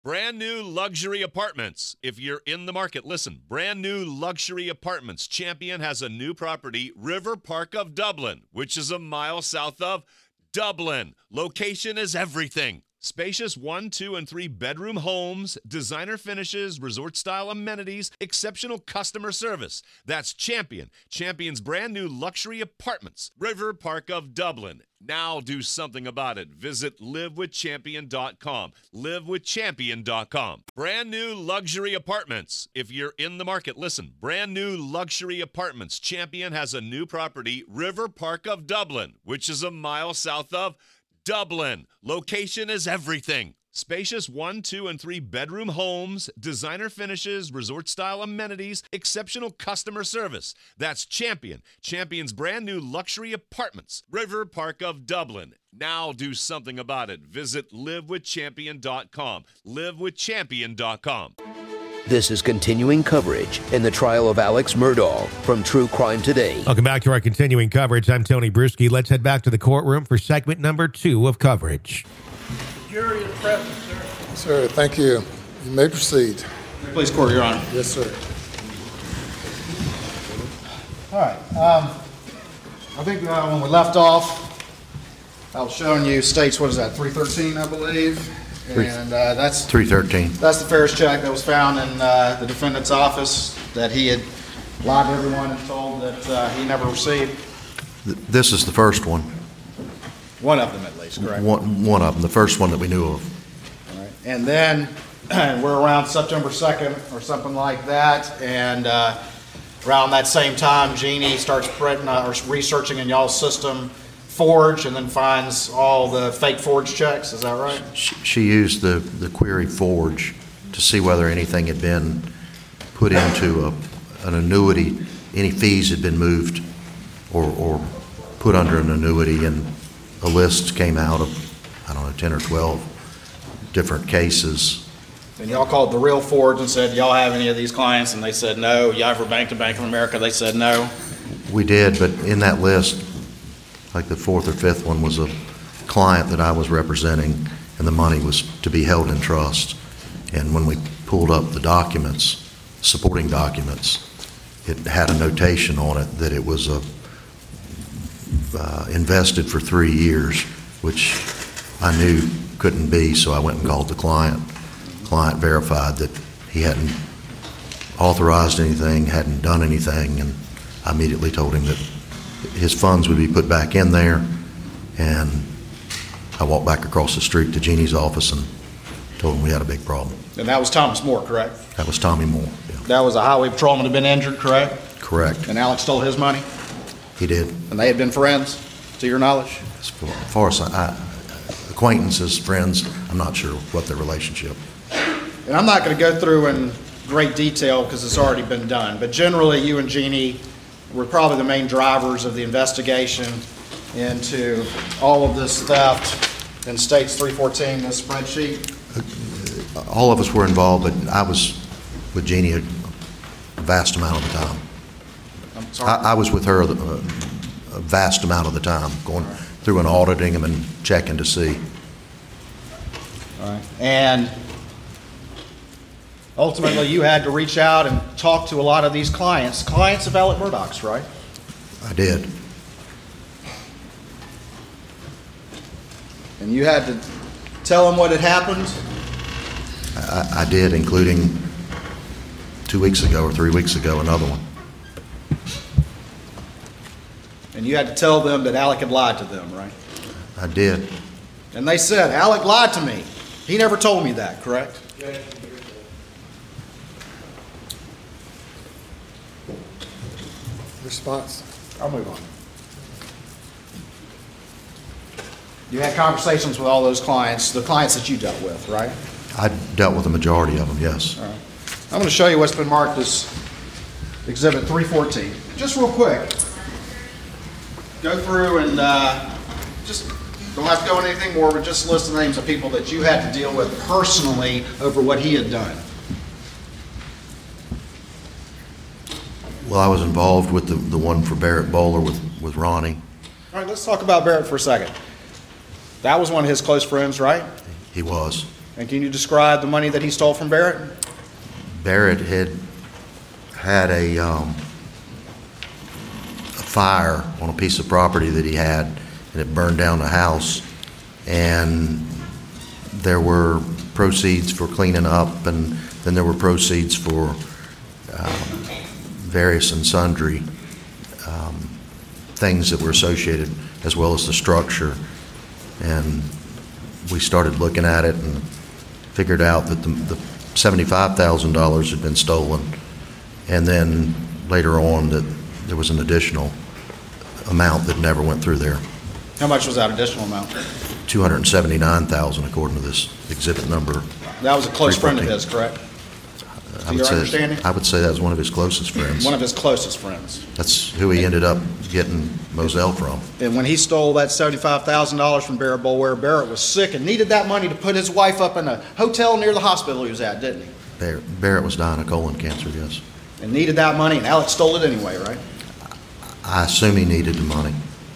Brand new luxury apartments. If you're in the market, listen. Brand new luxury apartments. Champion has a new property, River Park of Dublin, which is a mile south of Dublin. Location is everything. Spacious 1, 2, and 3 bedroom homes, designer finishes, resort-style amenities, exceptional customer service. That's Champion. Champion's brand new luxury apartments, River Park of Dublin. Now do something about it. Visit livewithchampion.com. Livewithchampion.com. Brand new luxury apartments. If you're in the market, listen. Brand new luxury apartments. Champion has a new property, River Park of Dublin, which is a mile south of Dublin. Location is everything. Spacious 1, 2, and 3 bedroom homes, designer finishes, resort-style amenities, exceptional customer service. That's Champion. Champion's brand new luxury apartments, River Park of Dublin. Now do something about it. Visit livewithchampion.com. Livewithchampion.com. This is continuing coverage in the trial of Alex Murdaugh from True Crime Today. Welcome back to our continuing coverage. I'm Tony Bruschi. Let's head back to the courtroom for segment number 2 of coverage. The jury is present, sir. Sir, thank you. You may proceed. Please, court, Your Honor. Yes, sir. All right. I think when we left off, I was showing you states, what is that, 313, I believe? And that's 313. That's the Ferris check that was found in the defendant's office that he had lied to everyone and told that he never received. This is the first one. One of them, at least, correct? One of them, the first one that we knew of. All right. And then we're around September 2nd or something like that, and around that same time, Jeannie starts researching in y'all's system forge, and then finds all the fake forge checks. Is that right? She used the query forge to see whether anything had been put into an annuity, any fees had been moved or put under an annuity, and a list came out of, I don't know, 10 or 12 different cases. And y'all called the real forge and said, y'all have any of these clients? And they said no. Y'all ever banked at Bank of America? They said no. We did, but in that list, like the 4th or 5th one was a client that I was representing, and the money was to be held in trust. And when we pulled up the documents, supporting documents, it had a notation on it that it was invested for 3 years, which I knew couldn't be, so I went and called the client. The client verified that he hadn't authorized anything, hadn't done anything, and I immediately told him that his funds would be put back in there, and I walked back across the street to Jeannie's office and told him we had a big problem. And that was Thomas Moore, correct? That was Tommy Moore, yeah. That was a highway patrolman who had been injured, correct? Correct. And Alex stole his money? He did. And they had been friends, to your knowledge? As far as acquaintances, friends, I'm not sure what their relationship. And I'm not going to go through in great detail because it's already been done, but generally you and Jeannie were probably the main drivers of the investigation into all of this theft in States 314, this spreadsheet. All of us were involved, but I was with Jeannie a vast amount of the time. I'm sorry? I was with her a vast amount of the time, going through and auditing them and checking to see. All right. And ultimately, you had to reach out and talk to a lot of these clients of Alex Murdaugh's, right? I did. And you had to tell them what had happened? I did, including 2 weeks ago or 3 weeks ago, another one. And you had to tell them that Alec had lied to them, right? I did. And they said, Alec lied to me. He never told me that, correct? Yes. Response. I'll move on. You had conversations with all those clients, the clients that you dealt with, right? I dealt with the majority of them, yes. All right. I'm going to show you what's been marked as Exhibit 314. Just real quick. Go through and just don't have to go into anything more, but just list the names of people that you had to deal with personally over what he had done. Well, I was involved with the one for Barrett Bowler with Ronnie. All right, let's talk about Barrett for a second. That was one of his close friends, right? He was. And can you describe the money that he stole from Barrett? Barrett had a fire on a piece of property that he had, and it burned down the house. And there were proceeds for cleaning up, and then there were proceeds for various and sundry things that were associated, as well as the structure. And we started looking at it and figured out that the $75,000 had been stolen, and then later on that there was an additional amount that never went through there. How much was that additional amount? $279,000 according to this exhibit number. That was a close friend of his, correct? To your understanding? I would say that was one of his closest friends. One of his closest friends. That's who he ended up getting Moselle from. And when he stole that $75,000 from Barrett Boulware, Barrett was sick and needed that money to put his wife up in a hotel near the hospital he was at, didn't he? Barrett was dying of colon cancer, yes. And needed that money, and Alex stole it anyway, right? I assume he needed the money.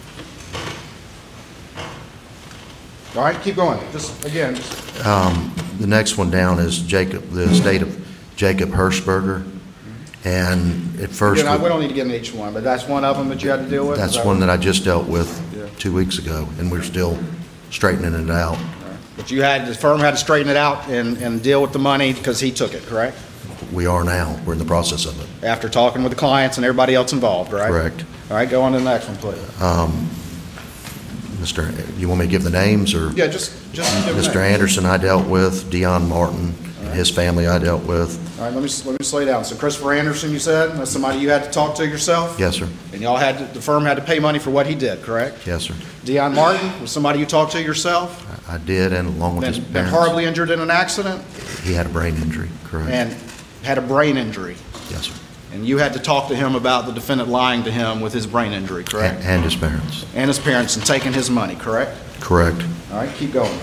All right, keep going. Just again. The next one down is the estate of Jacob Hirschberger. And at first, we don't need to get into each one, but that's one of them that you had to deal with? That's one that I just dealt with 2 weeks ago, and we're still straightening it out. But the firm had to straighten it out and deal with the money because he took it, correct? We are now. We're in the process of it. After talking with the clients and everybody else involved, right? Correct. All right, go on to the next one, please. You want me to give the names, or? Yeah, just give the Mr. names. Anderson I dealt with, Dion Martin, and his family I dealt with. All right, let me slow down. So Christopher Anderson, you said, that's somebody you had to talk to yourself? Yes, sir. And the firm had to pay money for what he did, correct? Yes, sir. Dion Martin was somebody you talked to yourself? I did, and along with his Been parents. horribly injured in an accident? He had a brain injury, correct. And had a brain injury? Yes, sir. And you had to talk to him about the defendant lying to him with his brain injury, correct? And his parents. And his parents, and taking his money, correct? Correct. All right, keep going.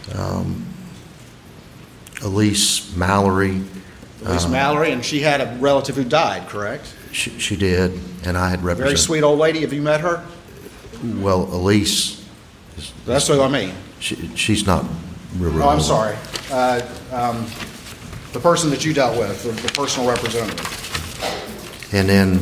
Elise Mallory. Elise Mallory, and she had a relative who died, correct? She did, and I had represented. Very sweet old lady. Have you met her? Well, Elise. That's what I mean. She's not real. Oh, I'm sorry. The person that you dealt with, the personal representative. And then,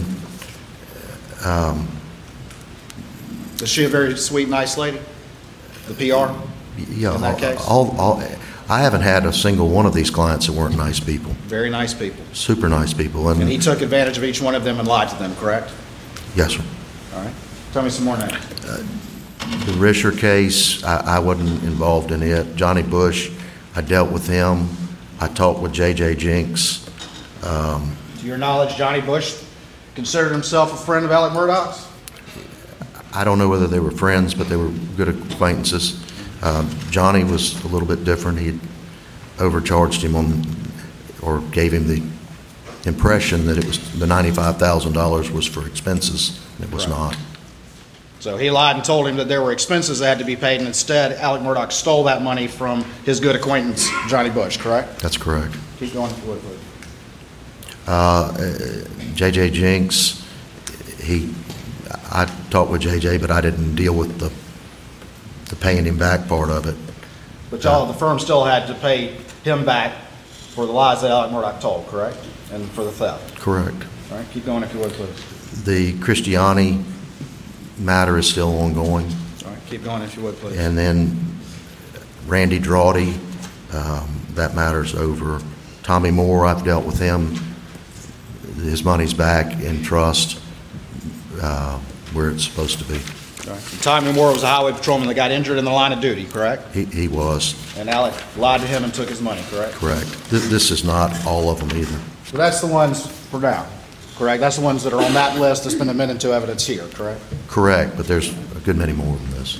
Is she a very sweet, nice lady? The PR? yeah, In that case? I haven't had a single one of these clients that weren't nice people. Very nice people. Super nice people. And he took advantage of each one of them and lied to them, correct? Yes, sir. All right. Tell me some more names. The Risher case, I wasn't involved in it. Johnny Bush, I dealt with him. I talked with J.J. Jinks. To your knowledge, Johnny Bush considered himself a friend of Alec Murdaugh's? I don't know whether they were friends, but they were good acquaintances. Johnny was a little bit different. He had overcharged him or gave him the impression that it was the $95,000 was for expenses. It was not. So he lied and told him that there were expenses that had to be paid, and instead Alec Murdaugh stole that money from his good acquaintance, Johnny Bush, correct? That's correct. Keep going if you would, please. J.J. Jinks, I talked with J.J., but I didn't deal with the paying him back part of it. But the firm still had to pay him back for the lies that Alec Murdaugh told, correct? And for the theft. Correct. All right, keep going if you would, please. The Christiani matter is still ongoing. All right, keep going if you would, please. And then Randy Drawdy, that matter's over. Tommy Moore, I've dealt with him. His money's back in trust where it's supposed to be. All right. Tommy Moore was a highway patrolman that got injured in the line of duty, correct? He was. And Alec lied to him and took his money, correct? Correct. This is not all of them either. So that's the ones for now, correct? That's the ones that are on that list that's been admitted to evidence here, correct? Correct, but there's a good many more than this.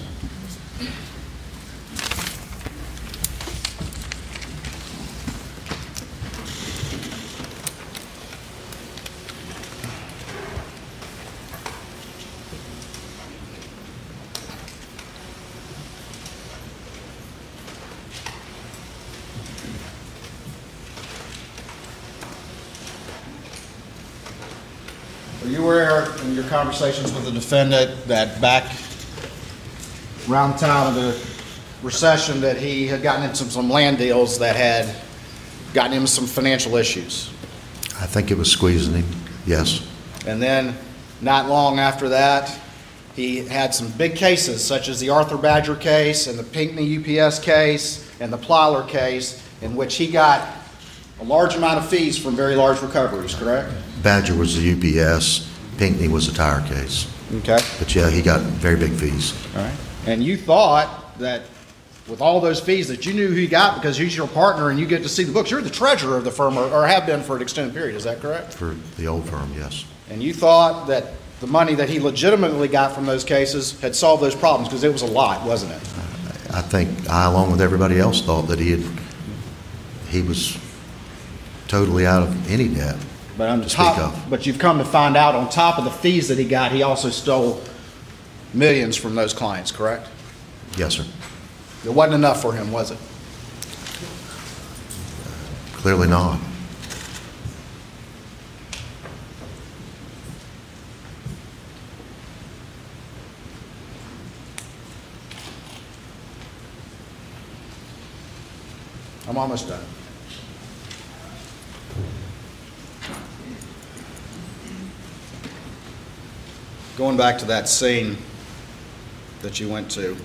Are you aware in your conversations with the defendant that back around the time of the recession that he had gotten into some land deals that had gotten him some financial issues. I think it was squeezing him, yes. And then, not long after that, he had some big cases, such as the Arthur Badger case and the Pinckney UPS case and the Plyler case, in which he got a large amount of fees from very large recoveries, correct? Badger was the UPS, Pinckney was a tire case. Okay. But yeah, he got very big fees. All right. And you thought that with all those fees that you knew who he got because he's your partner and you get to see the books. You're the treasurer of the firm, or have been for an extended period, is that correct? For the old firm, yes. And you thought that the money that he legitimately got from those cases had solved those problems, because it was a lot, wasn't it? I think I, along with everybody else, thought that he was totally out of any debt But on to top, speak of. but you've come to find out, on top of the fees that he got, he also stole millions from those clients, correct? Yes, sir. It wasn't enough for him, was it? Clearly not. I'm almost done. Going back to that scene that you went to,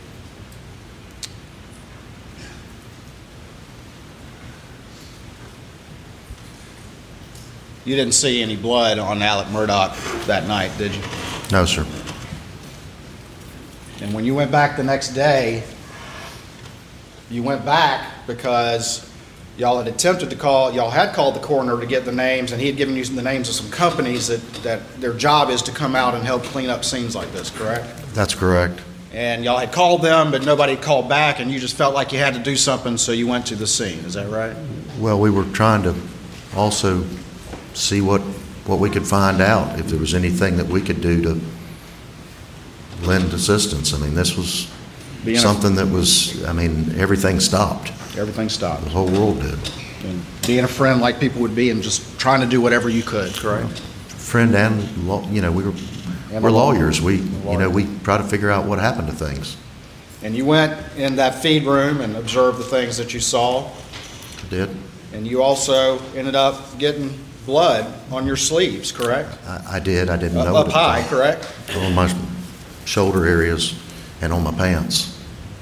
you didn't see any blood on Alec Murdaugh that night, did you? No, sir. And when you went back the next day, you went back because y'all had attempted to call, y'all had called the coroner to get the names, and he had given you the names of some companies that their job is to come out and help clean up scenes like this, correct? That's correct. And y'all had called them, but nobody called back, and you just felt like you had to do something, so you went to the scene. Is that right? Well, we were trying to also see what we could find out, if there was anything that we could do to lend assistance. I mean, this was something that was, I mean, everything stopped. Everything stopped. The whole world did. And being a friend like people would be, and just trying to do whatever you could, correct? Friend and, you know, we're lawyers. We try to figure out what happened to things. And you went in that feed room and observed the things that you saw. Did. And you also ended up getting blood on your sleeves, correct? I did. I didn't know. Up high, correct? On my shoulder areas and on my pants.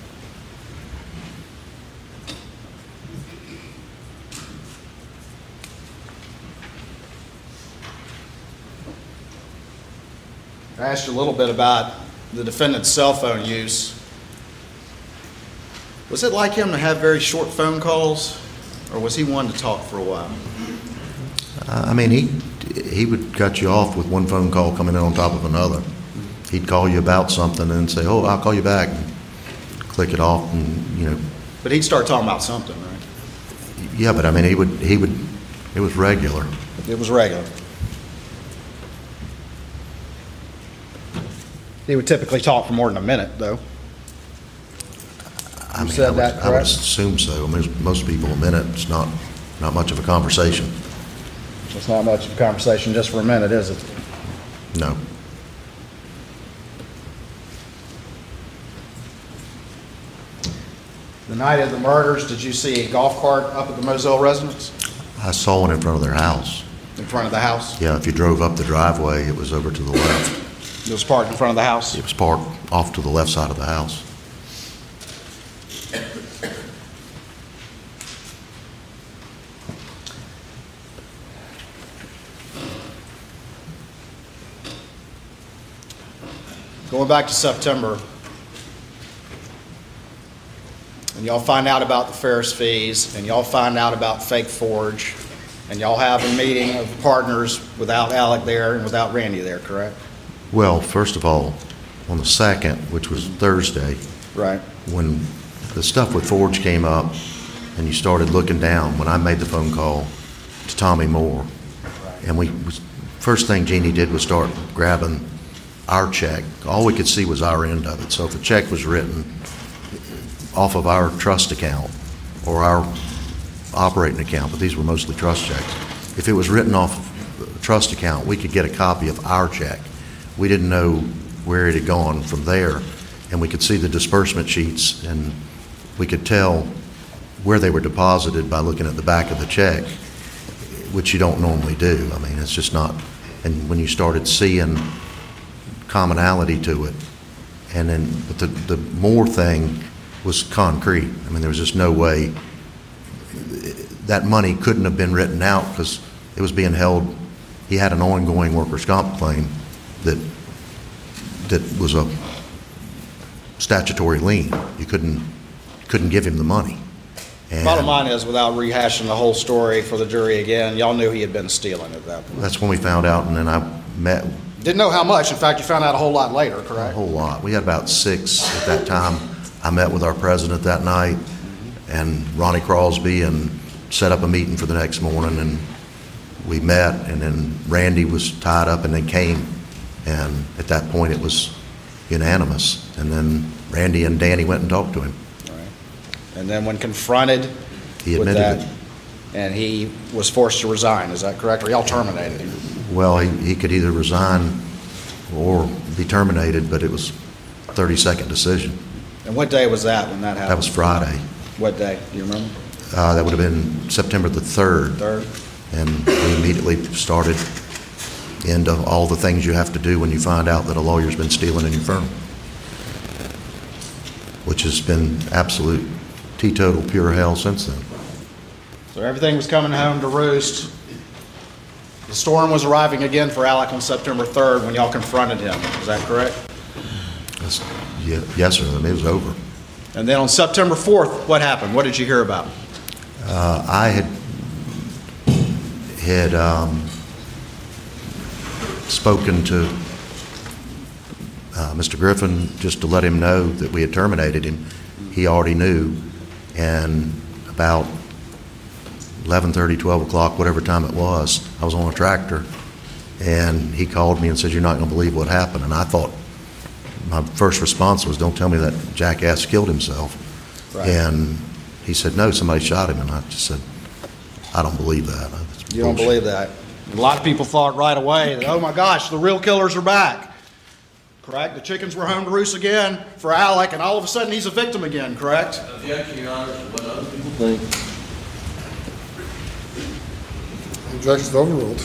I asked you a little bit about the defendant's cell phone use. Was it like him to have very short phone calls, or was he one to talk for a while? I mean, he would cut you off with one phone call coming in on top of another. He'd call you about something and say, "Oh, I'll call you back," and click it off, and you know. But he'd start talking about something, right? Yeah, but I mean, he would. It was regular. It was regular. He would typically talk for more than a minute, though. I mean, said that, I would correct? assume so. I mean, most people, a minute, it's not much of a conversation. It's not much of a conversation just for a minute, is it? No. The night of the murders, did you see a golf cart up at the Moselle residence? I saw one in front of their house. In front of the house? Yeah, if you drove up the driveway, it was over to the left. It was parked in front of the house? It was parked off to the left side of the house. Going back to September, and y'all find out about the Ferris fees, and y'all find out about Fake Forge, and y'all have a meeting of partners without Alec there and without Randy there, correct? Well, first of all, on the 2nd, which was Thursday, Right. when the stuff with Forge came up and you started looking down, when I made the phone call to Tommy Moore, and first thing Jeannie did was start grabbing our check. All we could see was our end of it. So if a check was written off of our trust account or our operating account, but these were mostly trust checks, if it was written off of a trust account, we could get a copy of our check. We didn't know where it had gone from there, and we could see the disbursement sheets, and we could tell where they were deposited by looking at the back of the check, which you don't normally do. I mean, it's just not, and when you started seeing commonality to it, and then, but the Moore thing was concrete. I mean, there was just no way that money couldn't have been written out because it was being held. He had an ongoing workers' comp claim that was a statutory lien. You couldn't give him the money. And Bottom line is, without rehashing the whole story for the jury again, y'all knew he had been stealing at that point. that's when we found out, and then I met Didn't know how much. In fact, you found out a whole lot later, a correct? whole lot. We had about 6 at that time. I met with our president that night and Ronnie Crosby and set up a meeting for the next morning, and we met, and then Randy was tied up and then came, and at that point it was unanimous, and then Randy and Danny went and talked to him. And then when confronted He with admitted that, it. and he was forced to resign, is that correct? Or y'all terminated him? Well, he could either resign or be terminated, but it was a 30-second decision. And what day was that when that happened? That was Friday. What day? Do you remember? That would have been September the 3rd. Third? And we immediately started into all the things you have to do when you find out that a lawyer's been stealing in your firm, which has been absolute teetotal pure hell since then. So everything was coming home to roost. The storm was arriving again for Alec on September 3rd when y'all confronted him. Is that correct? Yes, sir. I mean, it was over. And then on September 4th, what happened? What did you hear about? I had spoken to Mr. Griffin just to let him know that we had terminated him. He already knew, and about 11:30, 12 o'clock, whatever time it was, I was on a tractor, and he called me and said, "You're not going to believe what happened." And I thought, my first response was, "Don't tell me that jackass killed himself." Right. And he said, "No, somebody shot him." And I just said, "I don't believe that." It's You don't bullshit. believe that. A lot of people thought right away that, oh my gosh, the real killers are back. Correct? The chickens were home to roost again for Alec, and all of a sudden he's a victim again, correct? Objection, Your Honor, to what other people think. Objection's overruled.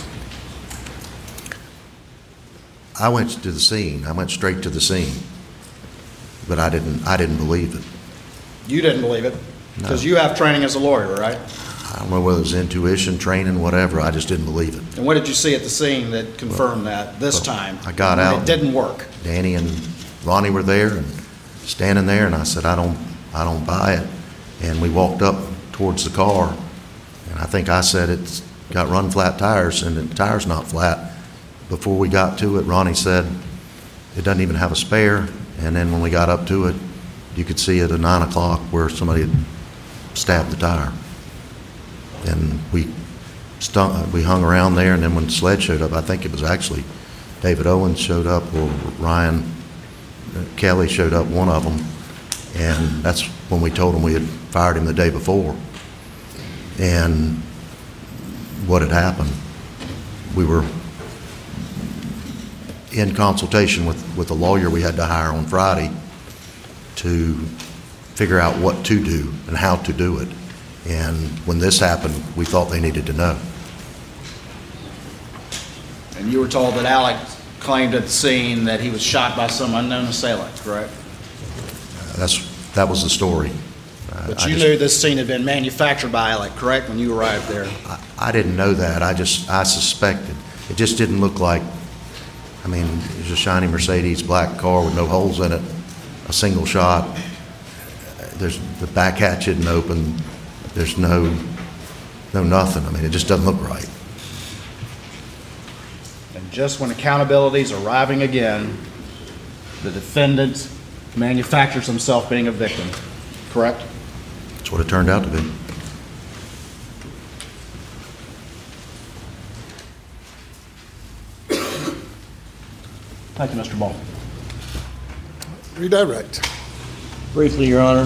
I went to the scene. I went straight to the scene, but I didn't believe it. You didn't believe it? Because you have training as a lawyer, right? I don't know whether it was intuition, training, whatever. I just didn't believe it. And what did you see at the scene that confirmed that this time? I got when out. It didn't work. Danny and Ronnie were there and standing there, and I said, I don't buy it. And we walked up towards the car, and I think I said it's got run flat tires, and the tire's not flat. Before we got to it, Ronnie said it doesn't even have a spare. And then when we got up to it, you could see at 9 o'clock where somebody had stabbed the tire. And we hung around there, and then when SLED showed up, I think it was actually David Owens showed up, or Ryan Kelly showed up, one of them, and that's when we told him we had fired him the day before. And what had happened, we were in consultation with a lawyer we had to hire on Friday to figure out what to do and how to do it. And when this happened, we thought they needed to know. And you were told that Alec claimed at the scene that he was shot by some unknown assailant, correct? That was the story. But you knew this scene had been manufactured by Alec, correct, when you arrived there? I didn't know that. I suspected. It just didn't look like, I mean, it was a shiny Mercedes black car with no holes in it, a single shot. There's the back hatch isn't open. There's no nothing. I mean, it just doesn't look right. And just when accountability is arriving again, the defendant manufactures himself being a victim, correct? That's what it turned out to be. Thank you, Mr. Ball. Redirect. Briefly, Your Honor.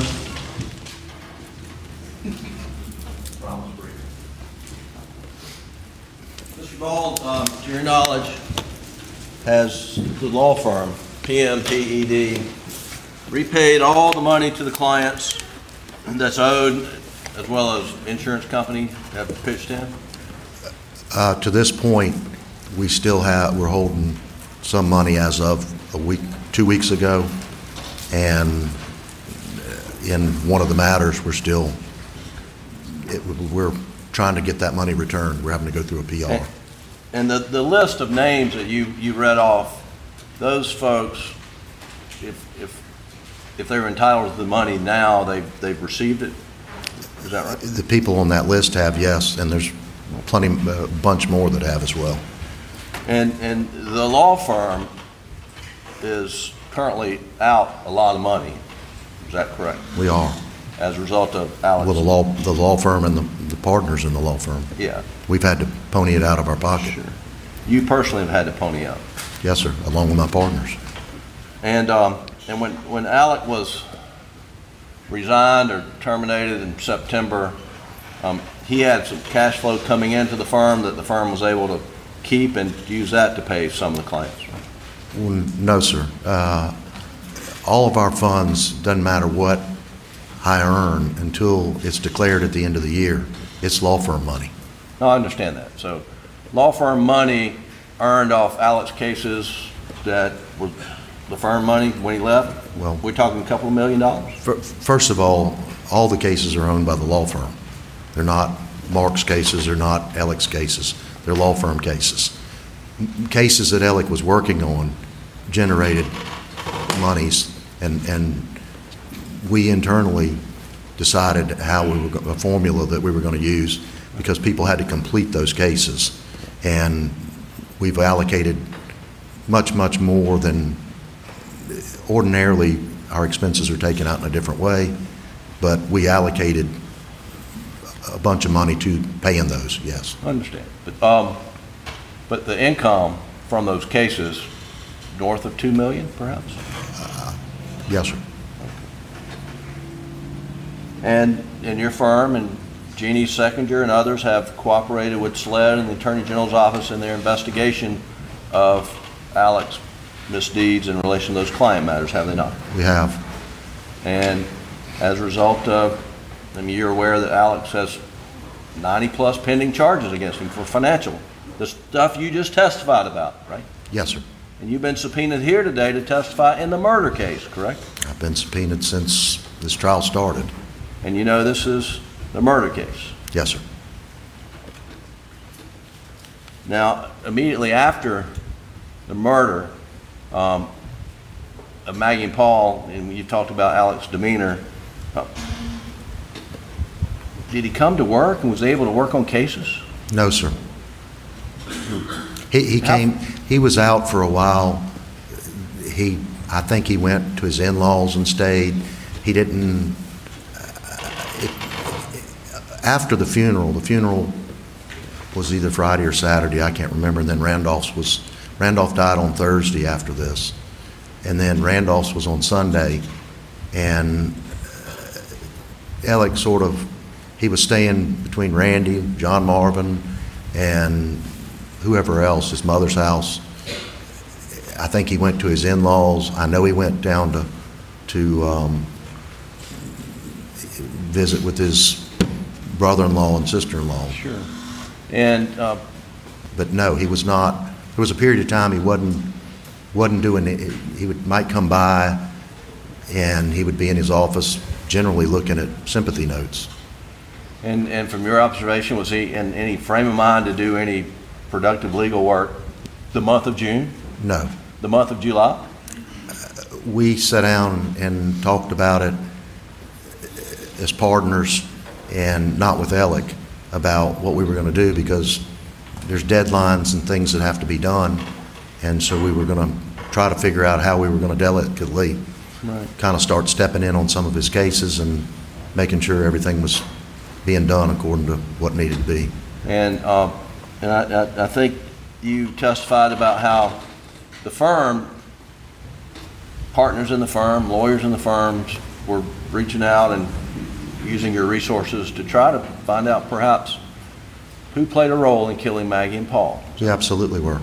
Mr. Ball, to your knowledge, has the law firm, PMPED, repaid all the money to the clients that's owed, as well as insurance company have pitched in? To this point, we're holding some money as of 2 weeks ago, and in one of the matters, we're trying to get that money returned. We're having to go through a PR. And the list of names that you read off, those folks, if they were entitled to the money now, they've received it? Is that right? The people on that list have, yes, and there's plenty, a bunch more that have as well. And the law firm is currently out a lot of money. Is that correct? We are. As a result of Alex? Well, the law firm and the partners in the law firm. Yeah. We've had to pony it out of our pocket. Sure. You personally have had to pony up? Yes, sir, along with my partners. And when Alec was resigned or terminated in September, he had some cash flow coming into the firm that the firm was able to keep and use that to pay some of the claims. Well, no, sir. All of our funds, doesn't matter what I earn until it's declared at the end of the year, it's law firm money. No, I understand that. So law firm money earned off Alec's cases that was the firm money when he left? Well, we're talking a couple of $1 million? First of all the cases are owned by the law firm. They're not Mark's cases, they're not Alec's cases. They're law firm cases. Cases that Alec was working on generated monies, and we internally decided a formula that we were going to use, because people had to complete those cases, and we've allocated much more than ordinarily. Our expenses are taken out in a different way, but we allocated a bunch of money to paying those. Yes, I understand. But the income from those cases north of $2 million, perhaps? Yes, sir. And your firm and Jeannie Seconder and others have cooperated with SLED and the Attorney General's office in their investigation of Alec's misdeeds in relation to those client matters, have they not? We have. And as a result of, you're aware that Alex has 90+ pending charges against him for financial, the stuff you just testified about, right? Yes, sir. And you've been subpoenaed here today to testify in the murder case, correct? I've been subpoenaed since this trial started. And you know this is the murder case? Yes, sir. Now, immediately after the murder of Maggie and Paul, and you talked about Alec's demeanor, did he come to work and was able to work on cases? No, sir. He came. He was out for a while. I think he went to his in-laws and stayed. He didn't. After the funeral was either Friday or Saturday, I can't remember. And then Randolph died on Thursday after this, and then Randolph's was on Sunday, and Alec he was staying between Randy, John Marvin, and whoever else, his mother's house. I think he went to his in-laws. I know he went down to visit with his brother-in-law and sister-in-law. Sure. And but no, he was not. There was a period of time he wasn't doing it. Might come by, and he would be in his office, generally looking at sympathy notes. And from your observation, was he in any frame of mind to do any productive legal work the month of June? No. The month of July? We sat down and talked about it as partners, and not with Alec, about what we were going to do, because there's deadlines and things that have to be done, and so we were going to try to figure out how we were going to delicately kind of start stepping in on some of his cases and making sure everything was being done according to what needed to be. And I think you testified about how the firm, partners in the firm, lawyers in the firms, were reaching out and using your resources to try to find out perhaps who played a role in killing Maggie and Paul. We absolutely were.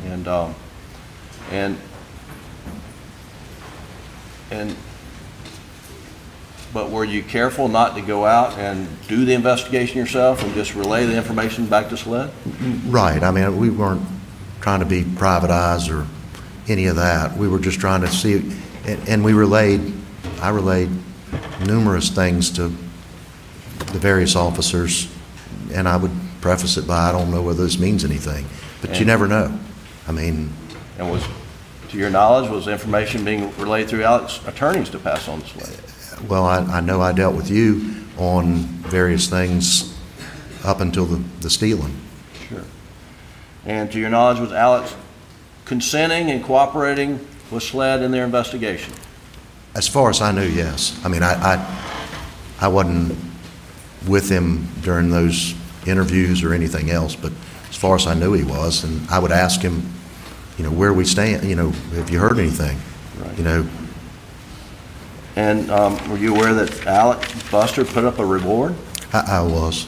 And but were you careful not to go out and do the investigation yourself and just relay the information back to SLED? Right. I mean, we weren't trying to be private eyes or any of that. We were just trying to see, and I relayed numerous things to the various officers, and I would preface it by, I don't know whether this means anything, but you never know. I mean. And was, to your knowledge, was information being relayed through Alex's attorneys to pass on to SLED? Well, I know I dealt with you on various things up until the stealing. Sure. And to your knowledge, was Alex consenting and cooperating with SLED in their investigation? As far as I knew, yes. I mean, I wasn't with him during those interviews or anything else, but as far as I knew, he was. And I would ask him, where we stand, have you heard anything? Right. And were you aware that Alex Buster put up a reward? I was.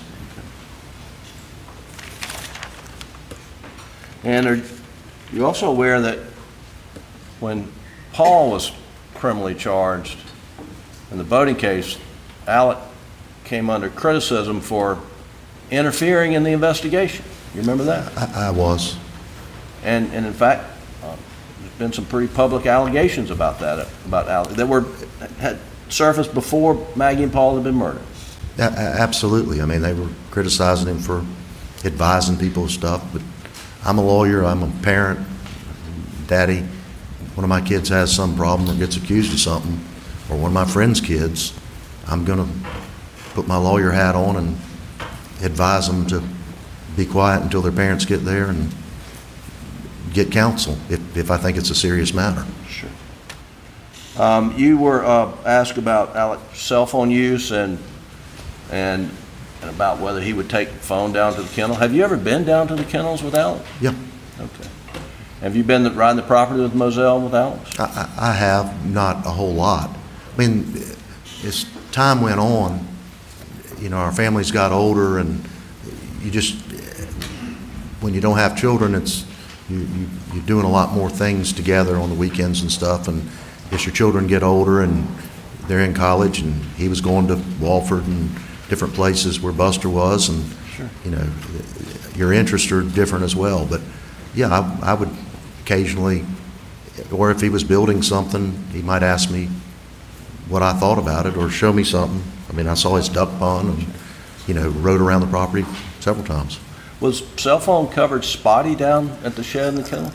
And are you also aware that when Paul was criminally charged in the voting case, Alec came under criticism for interfering in the investigation? You remember that? I was. And in fact, there's been some pretty public allegations about that, about Alec, that had surfaced before Maggie and Paul had been murdered. Absolutely. I mean, they were criticizing him for advising people of stuff, but I'm a lawyer, I'm a parent, daddy. One of my kids has some problem or gets accused of something, or one of my friends' kids, I'm going to put my lawyer hat on and advise them to be quiet until their parents get there and get counsel if I think it's a serious matter. Sure. You were asked about Alec's cell phone use and about whether he would take the phone down to the kennel. Have you ever been down to the kennels with Alec? Yeah. Okay. Have you been riding the property with Moselle with Alex? I have, not a whole lot. I mean, as time went on, our families got older, and you just, when you don't have children, you're doing a lot more things together on the weekends and stuff, and as your children get older and they're in college, and he was going to Walford and different places where Buster was, and sure. Your interests are different as well. But yeah, I would occasionally, or if he was building something, he might ask me what I thought about it or show me something. I mean, I saw his duck pond and, rode around the property several times. Was cell phone coverage spotty down at the shed in the kennels?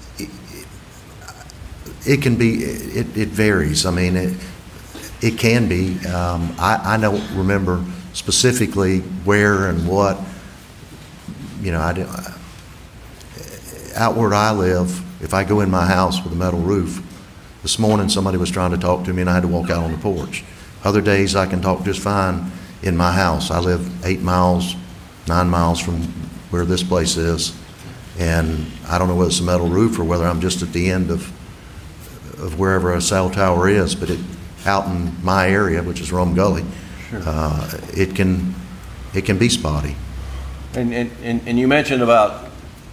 It can be, it varies. I mean, it can be. I don't remember specifically where and what. Out where I live, if I go in my house with a metal roof, this morning somebody was trying to talk to me and I had to walk out on the porch. Other days I can talk just fine in my house. I live 8 miles, 9 miles from where this place is, and I don't know whether it's a metal roof or whether I'm just at the end of wherever a cell tower is, but out in my area, which is Rum Gully, sure. It can be spotty. And you mentioned about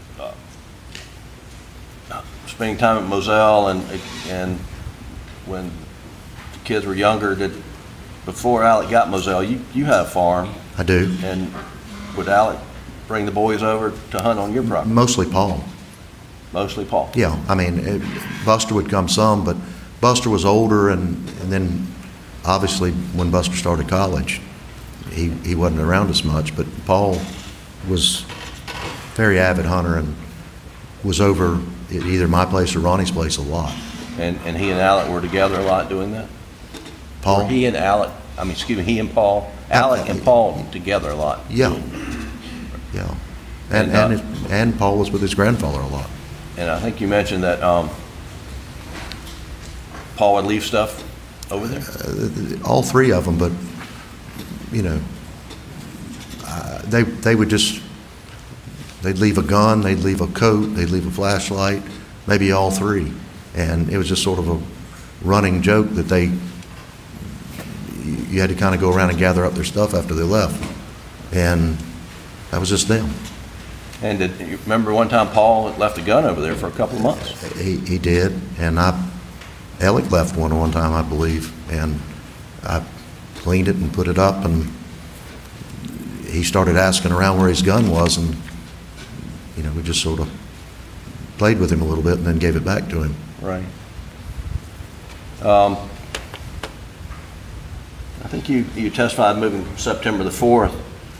spending time at Moselle and when the kids were younger, before Alec got Moselle, you had a farm. I do. And would Alec bring the boys over to hunt on your property? Mostly Paul. Mostly Paul? Yeah, I mean, Buster would come some, but Buster was older, and then obviously when Buster started college, he wasn't around as much, but Paul was a very avid hunter and was over at either my place or Ronnie's place a lot. And he and Alec were together a lot doing that? Paul? Or he and Paul, Alec and Paul together a lot? Yeah. Yeah. And Paul was with his grandfather a lot. And I think you mentioned that Paul would leave stuff over there? All three of them, but, they would just, they'd leave a gun, they'd leave a coat, they'd leave a flashlight, maybe all three. And it was just sort of a running joke that you had to kind of go around and gather up their stuff after they left. And that was just them. And did you remember one time Paul left a gun over there for a couple of months? He did, and Alec left one time, I believe, and cleaned it and put it up, and he started asking around where his gun was, and, you know, we just sort of played with him a little bit and then gave it back to him. Right. I think you testified moving from September the 4th.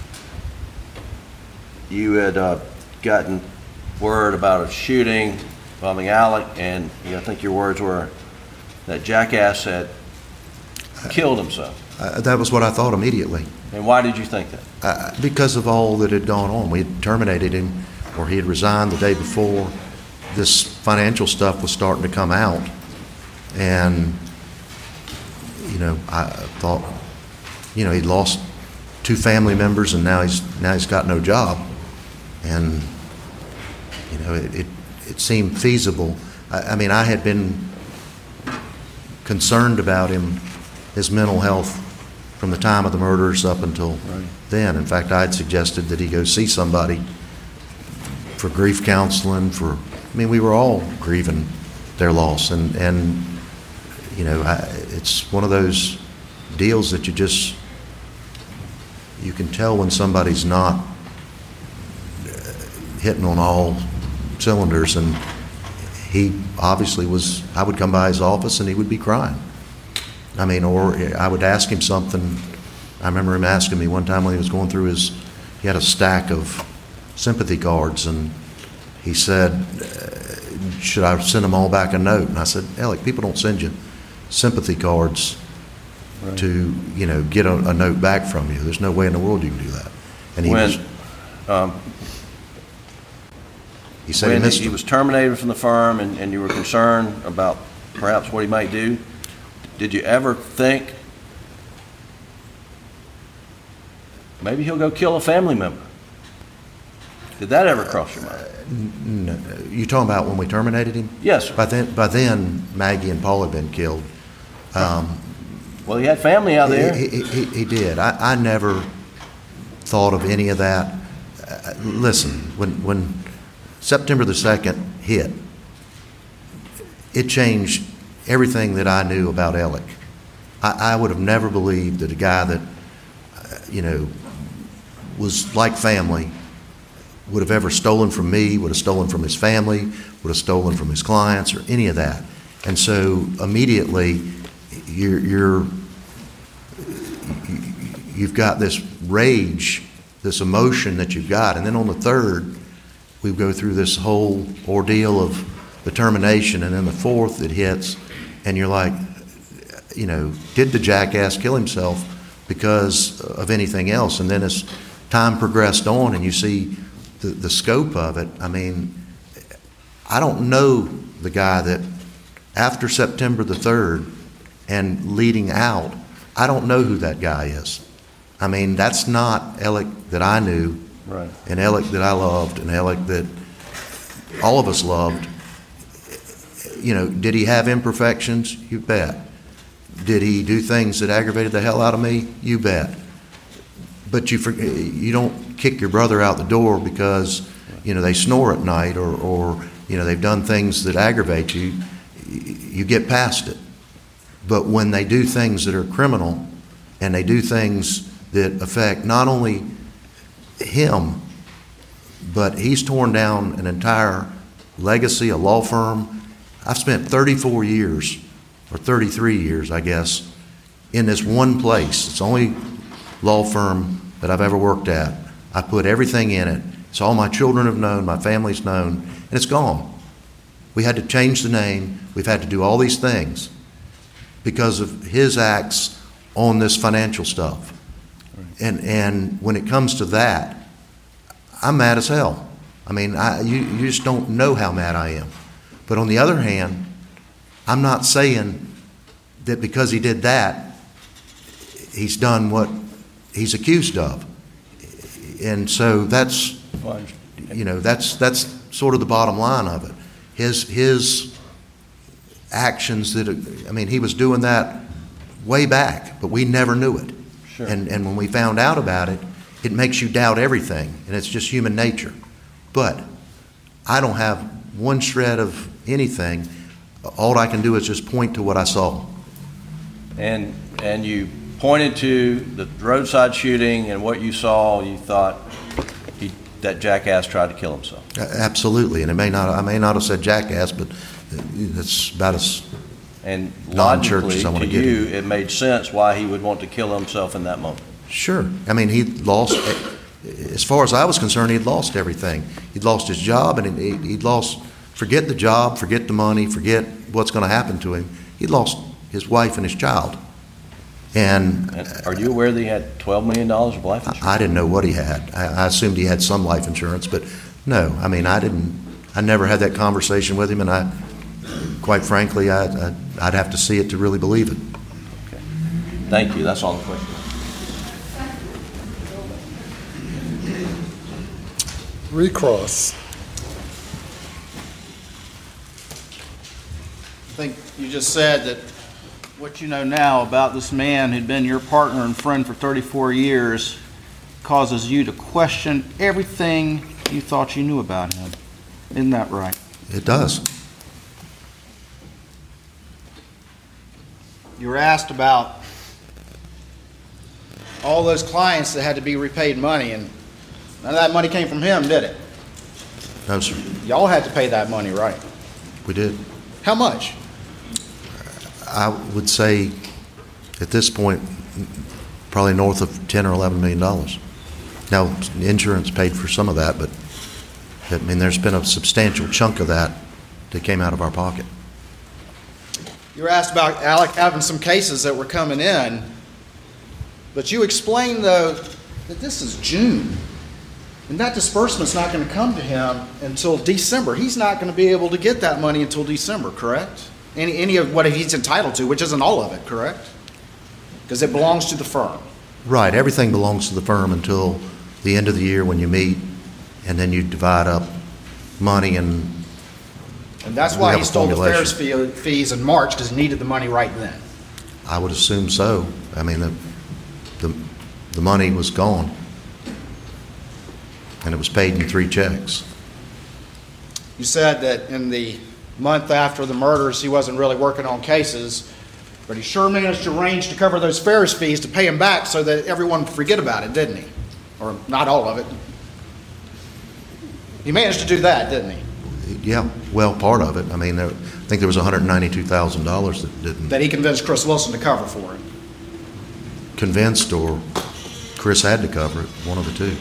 You had gotten word about a shooting involving Alec, and I think your words were that jackass had killed himself. That was what I thought immediately. And why did you think that? Because of all that had gone on. We had terminated him, or he had resigned the day before. This financial stuff was starting to come out, and, you know, I thought, you know, he'd lost 2 family members, and now he's got no job, and, you know, it seemed feasible. I mean, I had been concerned about him, his mental health, from the time of the murders up until then. In fact, I had suggested that he go see somebody for grief counseling. I mean, we were all grieving their loss, and you know, it's one of those deals that you can tell when somebody's not hitting on all cylinders, and he obviously was. I would come by his office and he would be crying. I mean, or I would ask him something. I remember him asking me one time when he was going through he had a stack of sympathy cards, and he said, should I send them all back a note? And I said, Alec, people don't send you sympathy cards to, you know, get a note back from you. There's no way in the world you can do that. And he said he missed he was terminated from the firm, and you were concerned about perhaps what he might do. Did you ever think maybe he'll go kill a family member? Did that ever cross your mind? No. You talking about when we terminated him? Yes, sir. By then, Maggie and Paul had been killed. Well, he had family out there. He did. I never thought of any of that. Listen, when September the 2nd hit, it changed everything that I knew about Alec. I would have never believed that a guy that, you know, was like family would have ever stolen from me, would have stolen from his family, would have stolen from his clients, or any of that. And so immediately, you've got this rage, this emotion that you've got, and then on the 3rd, we go through this whole ordeal of the termination, and then the 4th it hits, and you're like, you know, did the jackass kill himself because of anything else? And then as time progressed on, and you see the scope of it, I mean, I don't know the guy that after September the 3rd and leading out, I don't know who that guy is. I mean, that's not Alec that I knew, right, and Alec that I loved, and Alec that all of us loved. You know, did he have imperfections? You bet. Did he do things that aggravated the hell out of me? You bet. But you don't kick your brother out the door because, you know, they snore at night, or you know, they've done things that aggravate you. You get past it. But when they do things that are criminal, and they do things that affect not only him, but he's torn down an entire legacy, a law firm. I've spent 34 years, or 33 years, I guess, in this one place. It's the only law firm that I've ever worked at. I put everything in it. It's all my children have known, my family's known, and it's gone. We had to change the name. We've had to do all these things because of his acts on this financial stuff. And when it comes to that, I'm mad as hell. I mean, you just don't know how mad I am. But on the other hand, I'm not saying that because he did that, he's done what he's accused of. And so that's, you know, that's sort of the bottom line of it. His actions that, I mean, he was doing that way back, but we never knew it. Sure. And when we found out about it, it makes you doubt everything, and it's just human nature. But I don't have one shred of anything. All I can do is just point to what I saw. And you pointed to the roadside shooting and what you saw, you thought that jackass tried to kill himself. Absolutely, and I may not have said jackass, but it's about as And non-church logically, as I want to to get you, him. it made sense why he would want to kill himself in that moment. Sure. I mean, he'd lost, as far as I was concerned, he'd lost everything. He'd lost his job, and he'd lost, forget the job, forget the money, forget what's going to happen to him. He'd lost his wife and his child. And Are you aware that he had $12 million of life insurance? I didn't know what he had. I assumed he had some life insurance, but no. I mean, I never had that conversation with him, and quite frankly, I'd have to see it to really believe it. Okay. Thank you. That's all the questions. Recross. I think you just said that what you know now about this man who'd been your partner and friend for 34 years causes you to question everything you thought you knew about him. Isn't that right? It does. You were asked about all those clients that had to be repaid money, and none of that money came from him, did it? No, sir. Y'all had to pay that money, right? We did. How much? I would say at this point, probably north of $10 or $11 million. Now, insurance paid for some of that, but I mean, there's been a substantial chunk of that came out of our pocket. You were asked about Alec having some cases that were coming in, but you explained, though, that this is June, and that disbursement's not going to come to him until December. He's not going to be able to get that money until December, correct? Any of what he's entitled to, which isn't all of it, correct? Because it belongs to the firm. Right. Everything belongs to the firm until the end of the year when you meet, and then you divide up money and that's we why have he a stole the Ferris formulation. fees in March, because he needed the money right then. I would assume so. I mean, the money was gone, and it was paid in 3 checks. You said that in the month after the murders, he wasn't really working on cases, but he sure managed to arrange to cover those Ferris fees to pay him back so that everyone would forget about it, didn't he? Or not all of it. He managed to do that, didn't he? Yeah, well, part of it. I mean, I think there was $192,000 that didn't. That he convinced Chris Wilson to cover for him. Convinced, or Chris had to cover it, one of the two.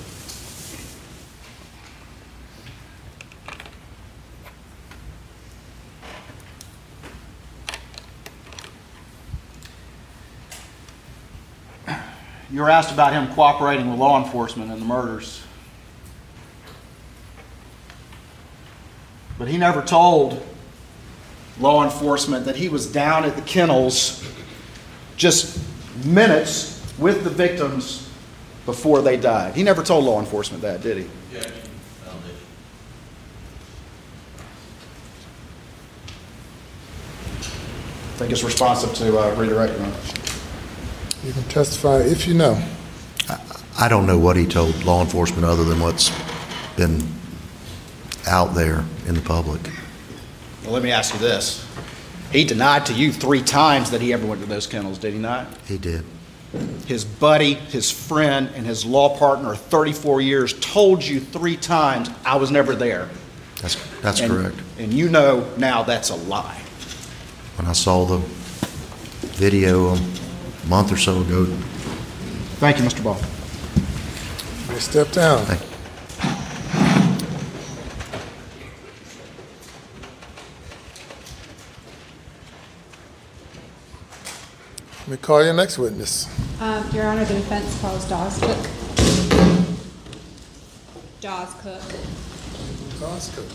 You were asked about him cooperating with law enforcement in the murders. But he never told law enforcement that he was down at the kennels just minutes with the victims before they died. He never told law enforcement that, did he? I think it's responsive to redirect. You can testify if you know. I don't know what he told law enforcement other than what's been out there in the public. Well, let me ask you this. He denied to you 3 times that he ever went to those kennels, did he not? He did. His buddy, his friend, and his law partner of 34 years told you 3 times, I was never there. That's correct. And you know now that's a lie. When I saw the video a month or so ago. Thank you, Mr. Ball. You step down. Thank you. Let me call your next witness. Your Honor, the defense calls Dawes Cook. Dawes Cook. Dawes Cook.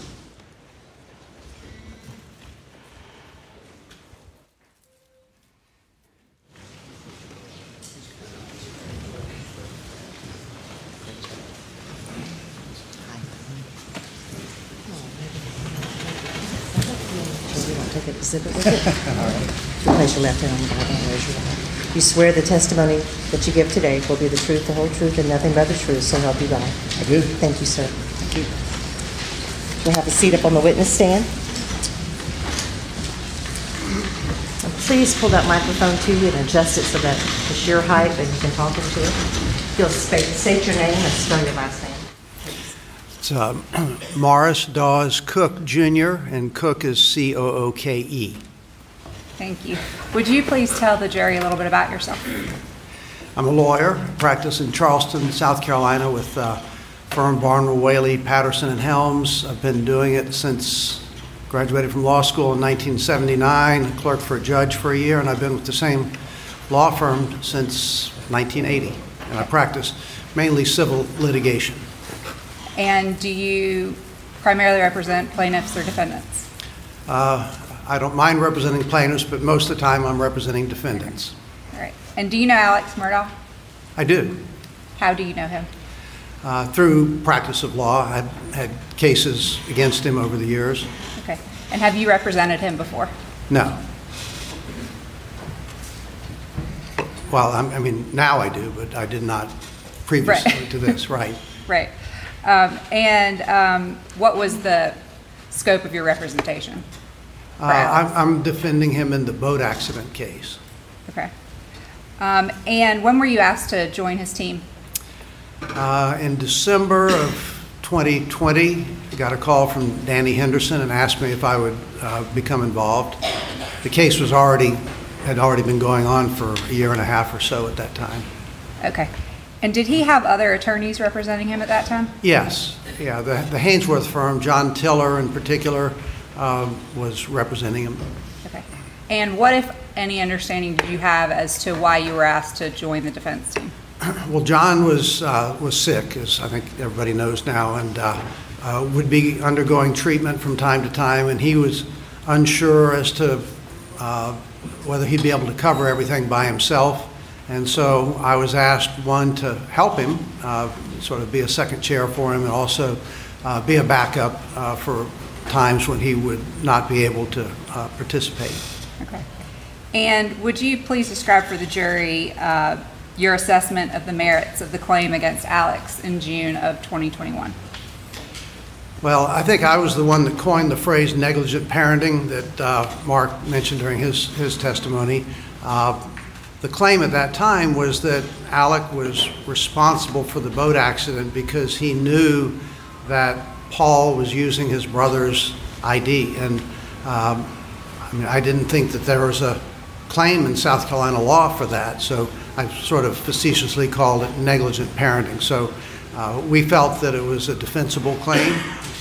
Take exhibit with it. You place your left hand on the Bible and raise your right. You swear the testimony that you give today will be the truth, the whole truth, and nothing but the truth, so help you God. I do. Thank you, sir. Thank you. You'll have a seat up on the witness stand. please pull that microphone to you and adjust it so that it's your height that you can talk into it. You'll state your name and spell your last name. It's Morris Dawes Cook Jr., and Cook is C-O-O-K-E. Thank you. Would you please tell the jury a little bit about yourself? I'm a lawyer, practice in Charleston, South Carolina with firm Barnwell, Whaley, Patterson, and Helms. I've been doing it since graduated from law school in 1979, clerked for a judge for a year, and I've been with the same law firm since 1980. And I practice mainly civil litigation. And do you primarily represent plaintiffs or defendants? I don't mind representing plaintiffs, but most of the time I'm representing defendants. All right. And do you know Alex Murdaugh? I do. How do you know him? Through practice of law. I've had cases against him over the years. Okay. And have you represented him before? No. Well, I mean, now I do, but I did not previously to this, right? Right. What was the scope of your representation? I'm defending him in the boat accident case. Okay. And when were you asked to join his team? In December of 2020, I got a call from Danny Henderson and asked me if I would become involved. The case had already been going on for a year and a half or so at that time. Okay. And did he have other attorneys representing him at that time? Yes. Yeah, the Hainsworth firm, John Tiller in particular, was representing him. Okay. And what, if any, understanding did you have as to why you were asked to join the defense team? Well, John was sick, as I think everybody knows now, and would be undergoing treatment from time to time, and he was unsure as to whether he'd be able to cover everything by himself. And so I was asked, one, to help him, sort of be a second chair for him, and also be a backup for times when he would not be able to participate. Okay. And would you please describe for the jury your assessment of the merits of the claim against Alex in June of 2021? Well, I think I was the one that coined the phrase negligent parenting that Mark mentioned during his testimony. The claim at that time was that Alec was responsible for the boat accident because he knew that Paul was using his brother's ID. And I mean, I didn't think that there was a claim in South Carolina law for that, so I sort of facetiously called it negligent parenting. So we felt that it was a defensible claim.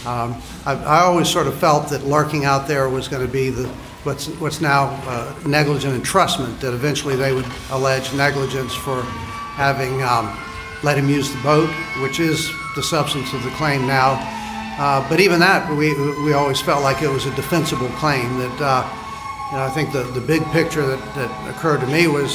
I always sort of felt that lurking out there was going to be what's now negligent entrustment, that eventually they would allege negligence for having let him use the boat, which is the substance of the claim now. But even that, we always felt like it was a defensible claim. That I think the big picture that occurred to me was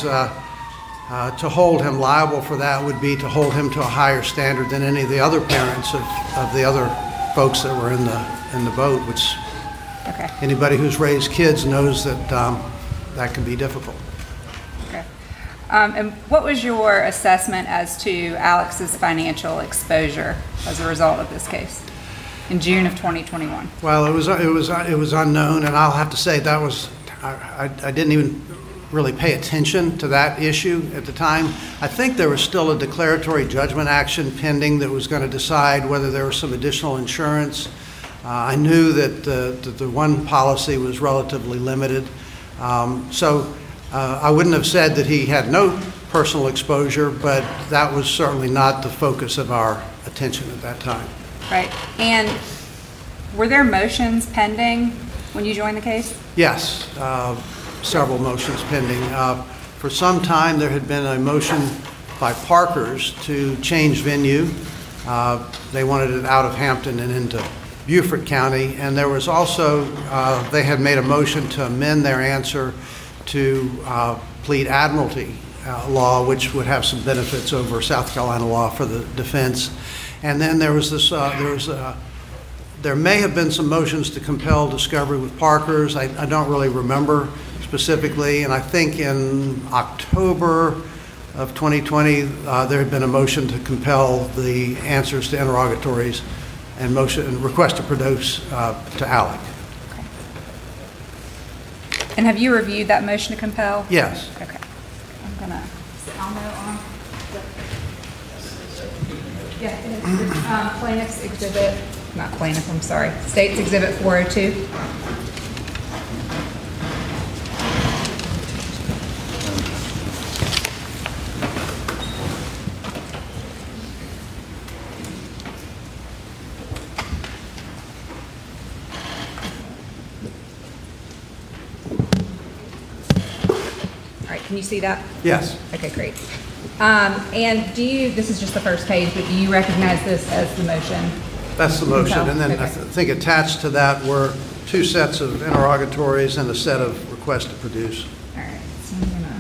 to hold him liable for that would be to hold him to a higher standard than any of the other parents of the other folks that were in the boat, which okay. Anybody who's raised kids knows that that can be difficult. Okay. And what was your assessment as to Alex's financial exposure as a result of this case in June of 2021? Well, it was unknown, and I'll have to say that was I didn't even really pay attention to that issue at the time. I think there was still a declaratory judgment action pending that was going to decide whether there was some additional insurance. I knew that the one policy was relatively limited. So I wouldn't have said that he had no personal exposure, but that was certainly not the focus of our attention at that time. Right. And were there motions pending when you joined the case? Yes, several motions pending. For some time, there had been a motion by Parkers to change venue. They wanted it out of Hampton and into Beaufort County, and there was also, they had made a motion to amend their answer to plead admiralty law, which would have some benefits over South Carolina law for the defense. And then there was this, there may have been some motions to compel discovery with Parkers. I don't really remember specifically, and I think in October of 2020, there had been a motion to compel the answers to interrogatories and request to produce to Alec. And have you reviewed that motion to compel? Yes. Okay. I'm gonna, I'll know on. Yeah, plaintiff's exhibit, not plaintiff, I'm sorry, State's Exhibit 402. All right, can you see that? Yes. Okay, great. And do you, this is just the first page, but do you recognize this as the motion? That's the motion. Compel? And then Okay. I think attached to that were 2 sets of interrogatories and a set of requests to produce. All right, so I'm gonna,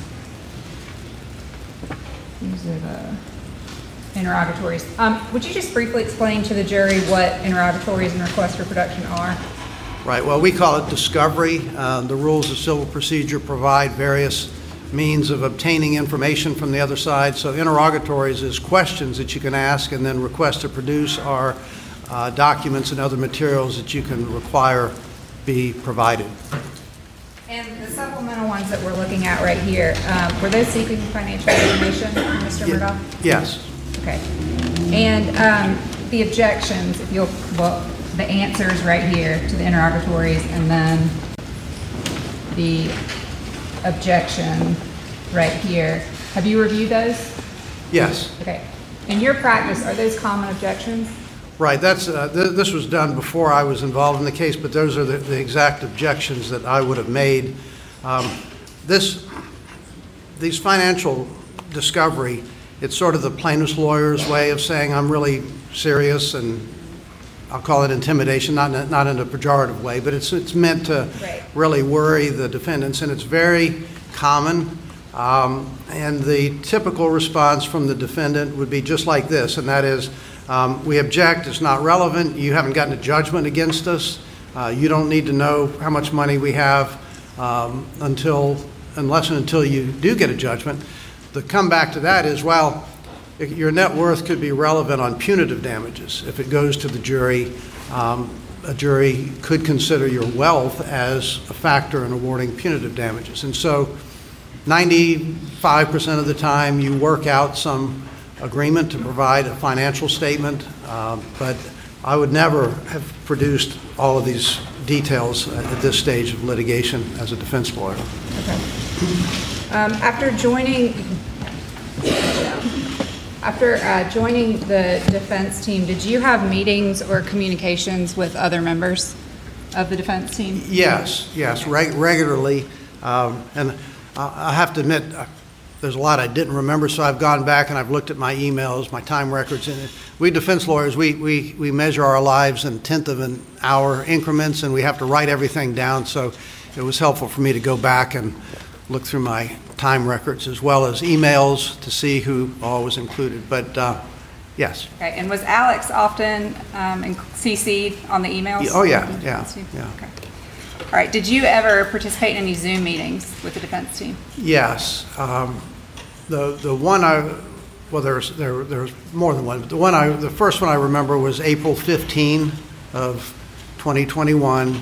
these are the interrogatories. Would you just briefly explain to the jury what interrogatories and requests for production are? Right, well, we call it discovery. The rules of civil procedure provide various means of obtaining information from the other side. So interrogatories is questions that you can ask, and then requests to produce are documents and other materials that you can require be provided. And the supplemental ones that we're looking at right here, were those seeking financial information, Mr. Murdaugh? Yes. Okay. And the objections, if you'll, well, the answers right here to the interrogatories, and then the objection right here. Have you reviewed those? Yes. Okay. In your practice, are those common objections? Right, that's, this was done before I was involved in the case, but those are the exact objections that I would have made. These financial discovery, it's sort of the plaintiff's lawyer's way of saying I'm really serious, and I'll call it intimidation, not in a pejorative way, but it's meant to really worry the defendants, and it's very common. And the typical response from the defendant would be just like this, and that is, we object, it's not relevant, you haven't gotten a judgment against us, you don't need to know how much money we have unless and until you do get a judgment. The comeback to that is, well, your net worth could be relevant on punitive damages. If it goes to the jury, a jury could consider your wealth as a factor in awarding punitive damages. And so 95% of the time you work out some agreement to provide a financial statement, but I would never have produced all of these details at this stage of litigation as a defense lawyer. Okay. After joining the defense team, did you have meetings or communications with other members of the defense team? Yes, regularly. And I have to admit, there's a lot I didn't remember, so I've gone back and I've looked at my emails, my time records. And we defense lawyers, we measure our lives in tenth of an hour increments, and we have to write everything down. So it was helpful for me to go back and look through my time records as well as emails to see who all was included. But yes. Okay. And was Alex often CC'd on the emails? Oh yeah. Okay. All right. Did you ever participate in any Zoom meetings with the defense team? Yes. The one there's more than one, but the first one I remember was April 15 of 2021.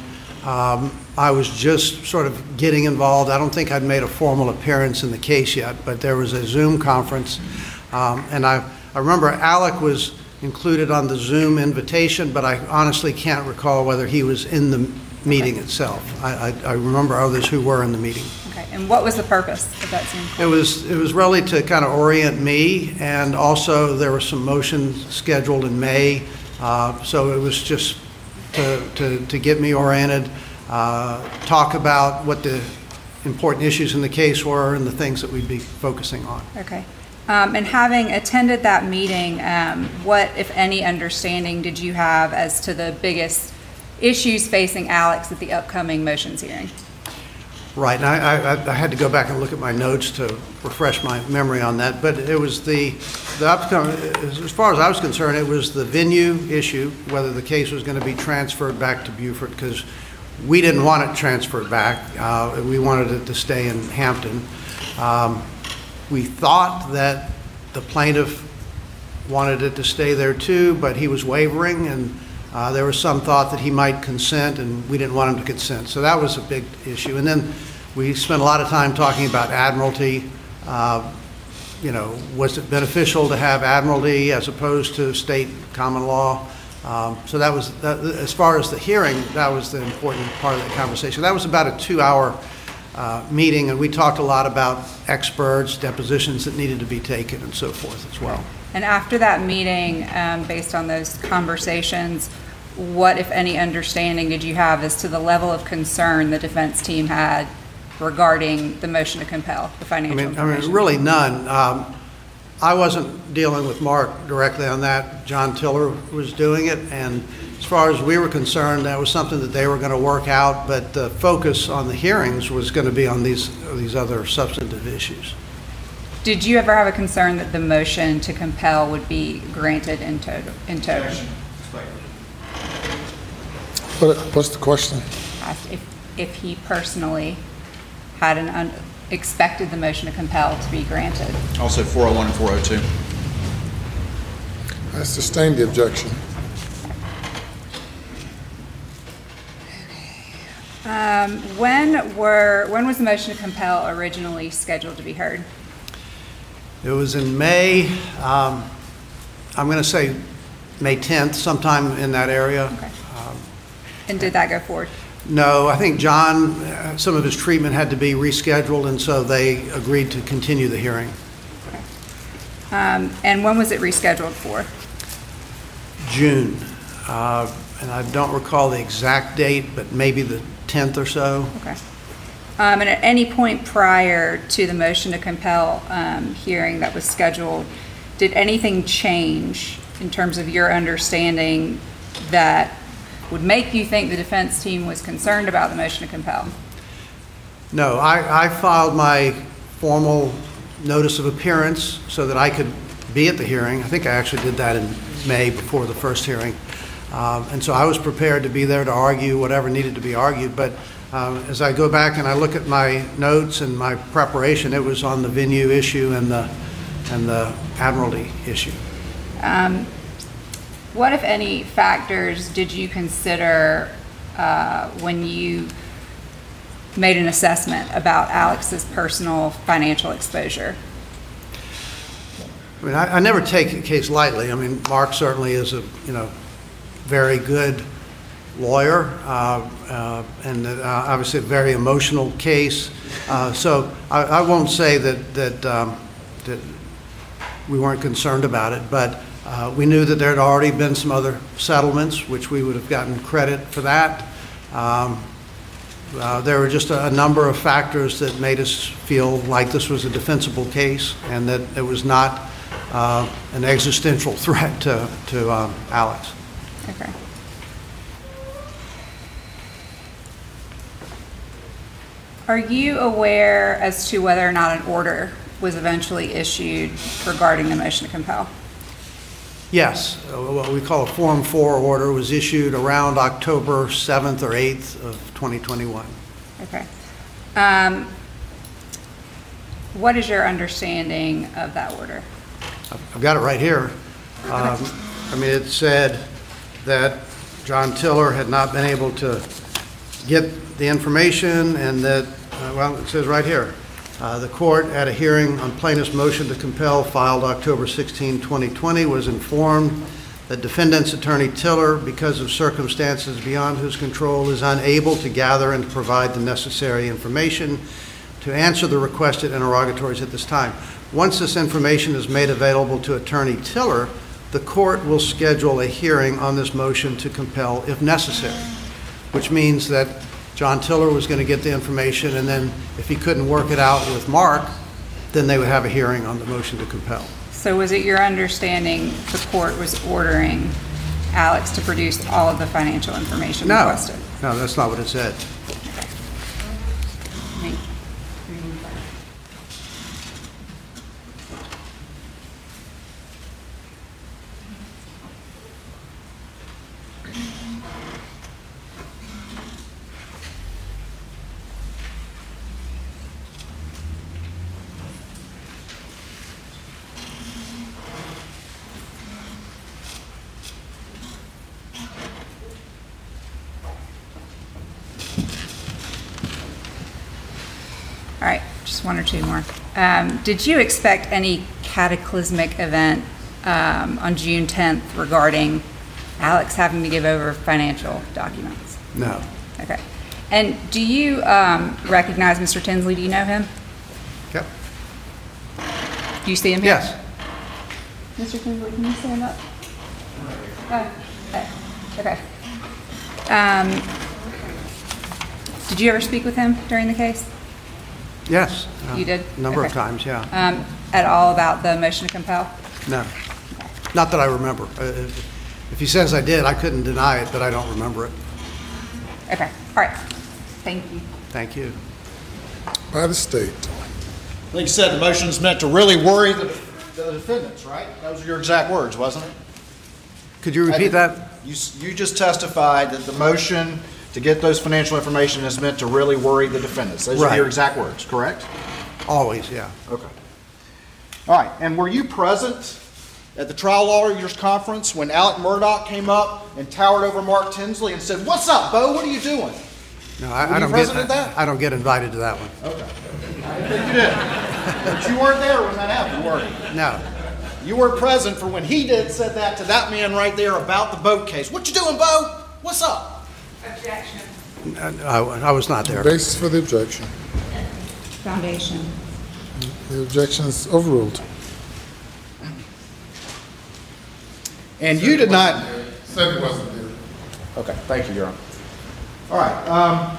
I was just sort of getting involved. I don't think I'd made a formal appearance in the case yet, but there was a Zoom conference. And I remember Alec was included on the Zoom invitation, but I honestly can't recall whether he was in the meeting itself. I remember others who were in the meeting. Okay. And what was the purpose of that Zoom call? It was really to kind of orient me, and also there were some motions scheduled in May. So it was just to get me oriented, talk about what the important issues in the case were and the things that we'd be focusing on. Okay. And having attended that meeting, what, if any, understanding did you have as to the biggest issues facing Alex at the upcoming motions hearing? Right, and I had to go back and look at my notes to refresh my memory on that, but it was the upcoming, as far as I was concerned, it was the venue issue, whether the case was going to be transferred back to Beaufort, because we didn't want it transferred back. We wanted it to stay in Hampton. We thought that the plaintiff wanted it to stay there too, but he was wavering, and There was some thought that he might consent, and we didn't want him to consent. So that was a big issue. And then we spent a lot of time talking about admiralty. Was it beneficial to have admiralty as opposed to state common law? So that was, as far as the hearing, that was the important part of the conversation. That was about a 2-hour meeting, and we talked a lot about experts, depositions that needed to be taken, and so forth as well. And after that meeting, based on those conversations, what, if any, understanding did you have as to the level of concern the defense team had regarding the motion to compel the financial information? Really none. I wasn't dealing with Mark directly on that. John Tiller was doing it, and as far as we were concerned, that was something that they were going to work out, but the focus on the hearings was going to be on these other substantive issues. Did you ever have a concern that the motion to compel would be granted in total? What's the question? If he personally had expected the motion to compel to be granted. Also 401 and 402. I sustain the objection. When was the motion to compel originally scheduled to be heard? It was in May, I'm going to say May 10th, sometime in that area. Okay. And did that go forward? No, I think John, some of his treatment had to be rescheduled, and so they agreed to continue the hearing. Okay. And when was it rescheduled for? June. And I don't recall the exact date, but maybe the 10th or so. Okay. And at any point prior to the motion to compel hearing that was scheduled, did anything change in terms of your understanding that would make you think the defense team was concerned about the motion to compel? No, I filed my formal notice of appearance so that I could be at the hearing. I think I actually did that in May before the first hearing. And so I was prepared to be there to argue whatever needed to be argued. But as I go back and I look at my notes and my preparation, it was on the venue issue and the admiralty issue. What, if any, factors did you consider when you made an assessment about Alex's personal financial exposure? I mean, I never take a case lightly. I mean, Mark certainly is a very good lawyer, and obviously a very emotional case. So I won't say that we weren't concerned about it, but we knew that there had already been some other settlements, which we would have gotten credit for that. There were just a number of factors that made us feel like this was a defensible case and that it was not an existential threat to Alex. Okay. Are you aware as to whether or not an order was eventually issued regarding the motion to compel? Yes, what we call a Form 4 order was issued around October 7th or 8th of 2021. Okay. What is your understanding of that order? I've got it right here. I mean, it said that John Tiller had not been able to get the information and that, well, it says right here, the court at a hearing on plaintiff's motion to compel filed October 16, 2020 was informed that defendant's attorney Tiller, because of circumstances beyond his control, is unable to gather and provide the necessary information to answer the requested interrogatories at this time. Once this information is made available to attorney Tiller, the court will schedule a hearing on this motion to compel if necessary, which means that John Tiller was going to get the information, and then if he couldn't work it out with Mark, then they would have a hearing on the motion to compel. So was it your understanding the court was ordering Alex to produce all of the financial information requested? No, that's not what it said. Okay. just one or two more. Did you expect any cataclysmic event on June 10th regarding Alex having to give over financial documents? No. Okay. And do you recognize Mr. Tinsley? Do you know him? Yep. Do you see him here? Yes. Mr. Tinsley, can you stand up? Okay. Did you ever speak with him during the case? Yes. You did? A number of Okay. times, yeah. At all about the motion to compel? No. Not that I remember. If he says I did, I couldn't deny it, but I don't remember it. Okay. All right. Thank you. Thank you. By the state. Like you said, the motion is meant to really worry the defendants, right? Those are your exact words, wasn't it? Could you repeat that? You just testified that the motion to get those financial information is meant to really worry the defendants. Those are Right. your exact words, correct? Always, yeah. Okay. All right, and were you present at the trial lawyers conference when Alec Murdaugh came up and towered over Mark Tinsley and said, "What's up, Bo? What are you doing?" No, Were I you don't present get at that? I don't get invited to that one. Okay. I didn't think you did. But you weren't there when that happened, were you? No. You were present for when he said that to that man right there about the boat case. "What you doing, Bo? What's up?" Objection. I was not there. Basis for the objection. Foundation. The objection is overruled. And you did not. Said he wasn't there. Okay, thank you, Your Honor. All right.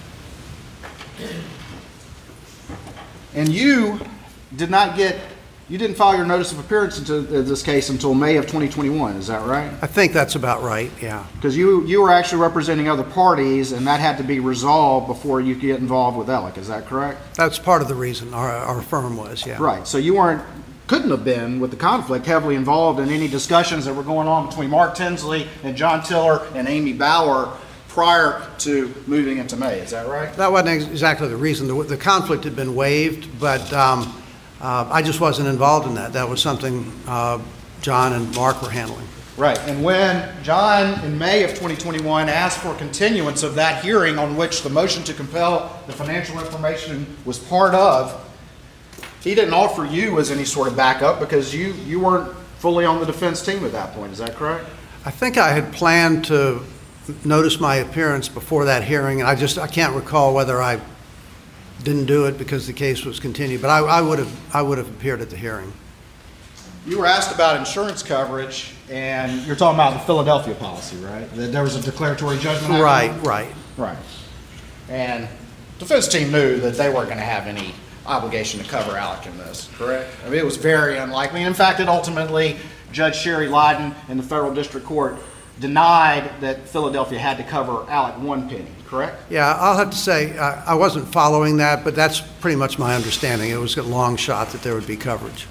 And you did not get, you didn't file your notice of appearance into this case until May of 2021, is that right? I think that's about right, yeah. Because you were actually representing other parties, and that had to be resolved before you could get involved with Alec, is that correct? That's part of the reason our firm was, yeah. Right, so you couldn't have been, with the conflict, heavily involved in any discussions that were going on between Mark Tinsley and John Tiller and Amy Bauer prior to moving into May, is that right? That wasn't exactly the reason. The conflict had been waived, but I just wasn't involved in that. That was something John and Mark were handling. Right, and when John, in May of 2021, asked for continuance of that hearing on which the motion to compel the financial information was part of, he didn't offer you as any sort of backup because you weren't fully on the defense team at that point, is that correct? I think I had planned to notice my appearance before that hearing, and I can't recall whether I didn't do it because the case was continued, but I would have appeared at the hearing. You were asked about insurance coverage, and you're talking about the Philadelphia policy, right? That there was a declaratory judgment action? Right. And the defense team knew that they weren't going to have any obligation to cover Alec in this, correct? I mean, it was very unlikely. In fact, ultimately, Judge Sherry Lydon in the federal district court denied that Philadelphia had to cover Alec one penny, correct? Yeah, I'll have to say I wasn't following that, but that's pretty much my understanding. It was a long shot that there would be coverage.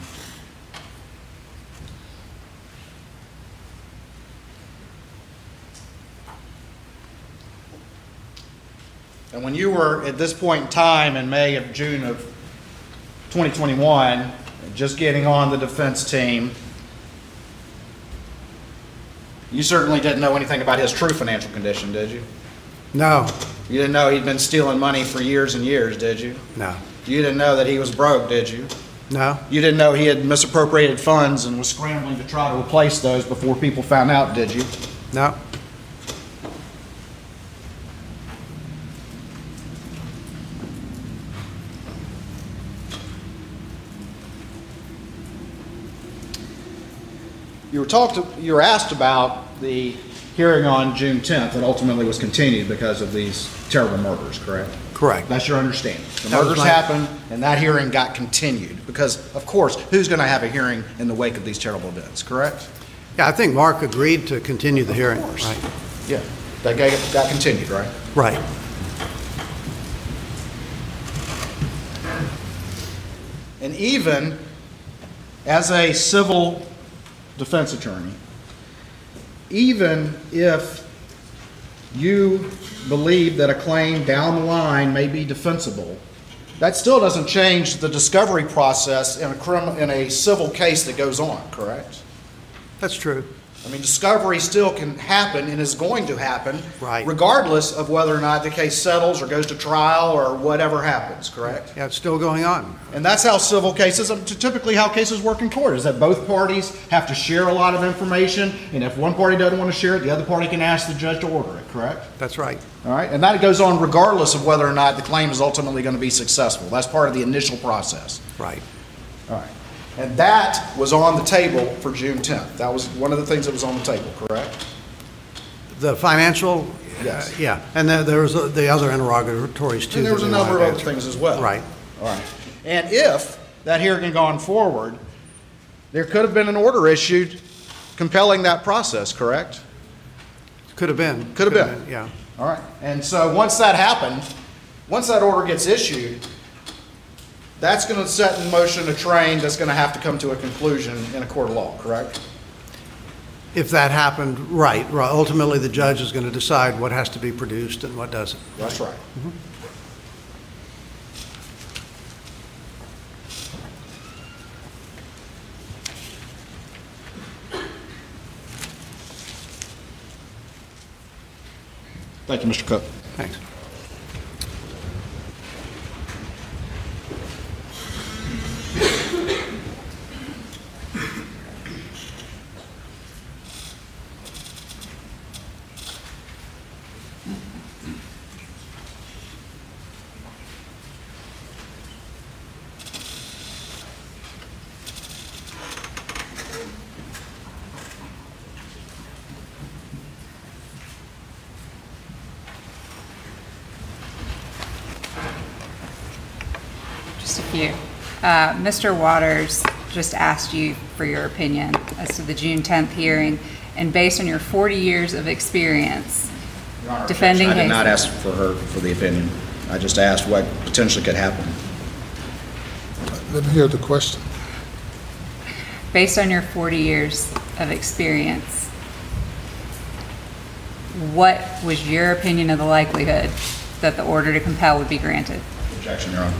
And when you were at this point in time in May of June of 2021, just getting on the defense team, you certainly didn't know anything about his true financial condition, did you? No. You didn't know he'd been stealing money for years and years, did you? No. You didn't know that he was broke, did you? No. You didn't know he had misappropriated funds and was scrambling to try to replace those before people found out, did you? No. You were asked about the hearing on June 10th that ultimately was continued because of these terrible murders, correct? Correct. That's your understanding. The That was murders my- happened and that hearing got continued because, of course, who's going to have a hearing in the wake of these terrible events, correct? Yeah, I think Mark agreed to continue the hearing. Right. Yeah, that got continued, right? Right. And even as a civil defense attorney, even if you believe that a claim down the line may be defensible, that still doesn't change the discovery process in a civil case that goes on, correct? That's true. I mean, discovery still can happen and is going to happen, Right. regardless of whether or not the case settles or goes to trial or whatever happens, correct? Yeah, it's still going on. And that's how civil cases, typically how cases work in court, is that both parties have to share a lot of information, and if one party doesn't want to share it, the other party can ask the judge to order it, correct? That's right. All right, and that goes on regardless of whether or not the claim is ultimately going to be successful. That's part of the initial process. Right. All right. And that was on the table for June 10th. That was one of the things that was on the table, correct? The financial? Yes. Yeah, and there was the other interrogatories too. And there was that a they number of wanted other answered. things as well. Right. All right. And if that hearing had gone forward, there could have been an order issued compelling that process, correct? Could have been. Could have been. Yeah. All right. And so once that happened, once that order gets issued, that's going to set in motion a train that's going to have to come to a conclusion in a court of law, correct? If that happened, right. Ultimately, the judge is going to decide what has to be produced and what doesn't. That's right. Thank you, Mr. Cook. Thanks. Just a few. Mr. Waters just asked you for your opinion as to the June 10th hearing, and based on your 40 years of experience defending I did not cases- ask for her for the opinion. I just asked what potentially could happen. Let me hear the question. based on your 40 years of experience, what was your opinion of the likelihood that the order to compel would be granted? Objection, Your Honor.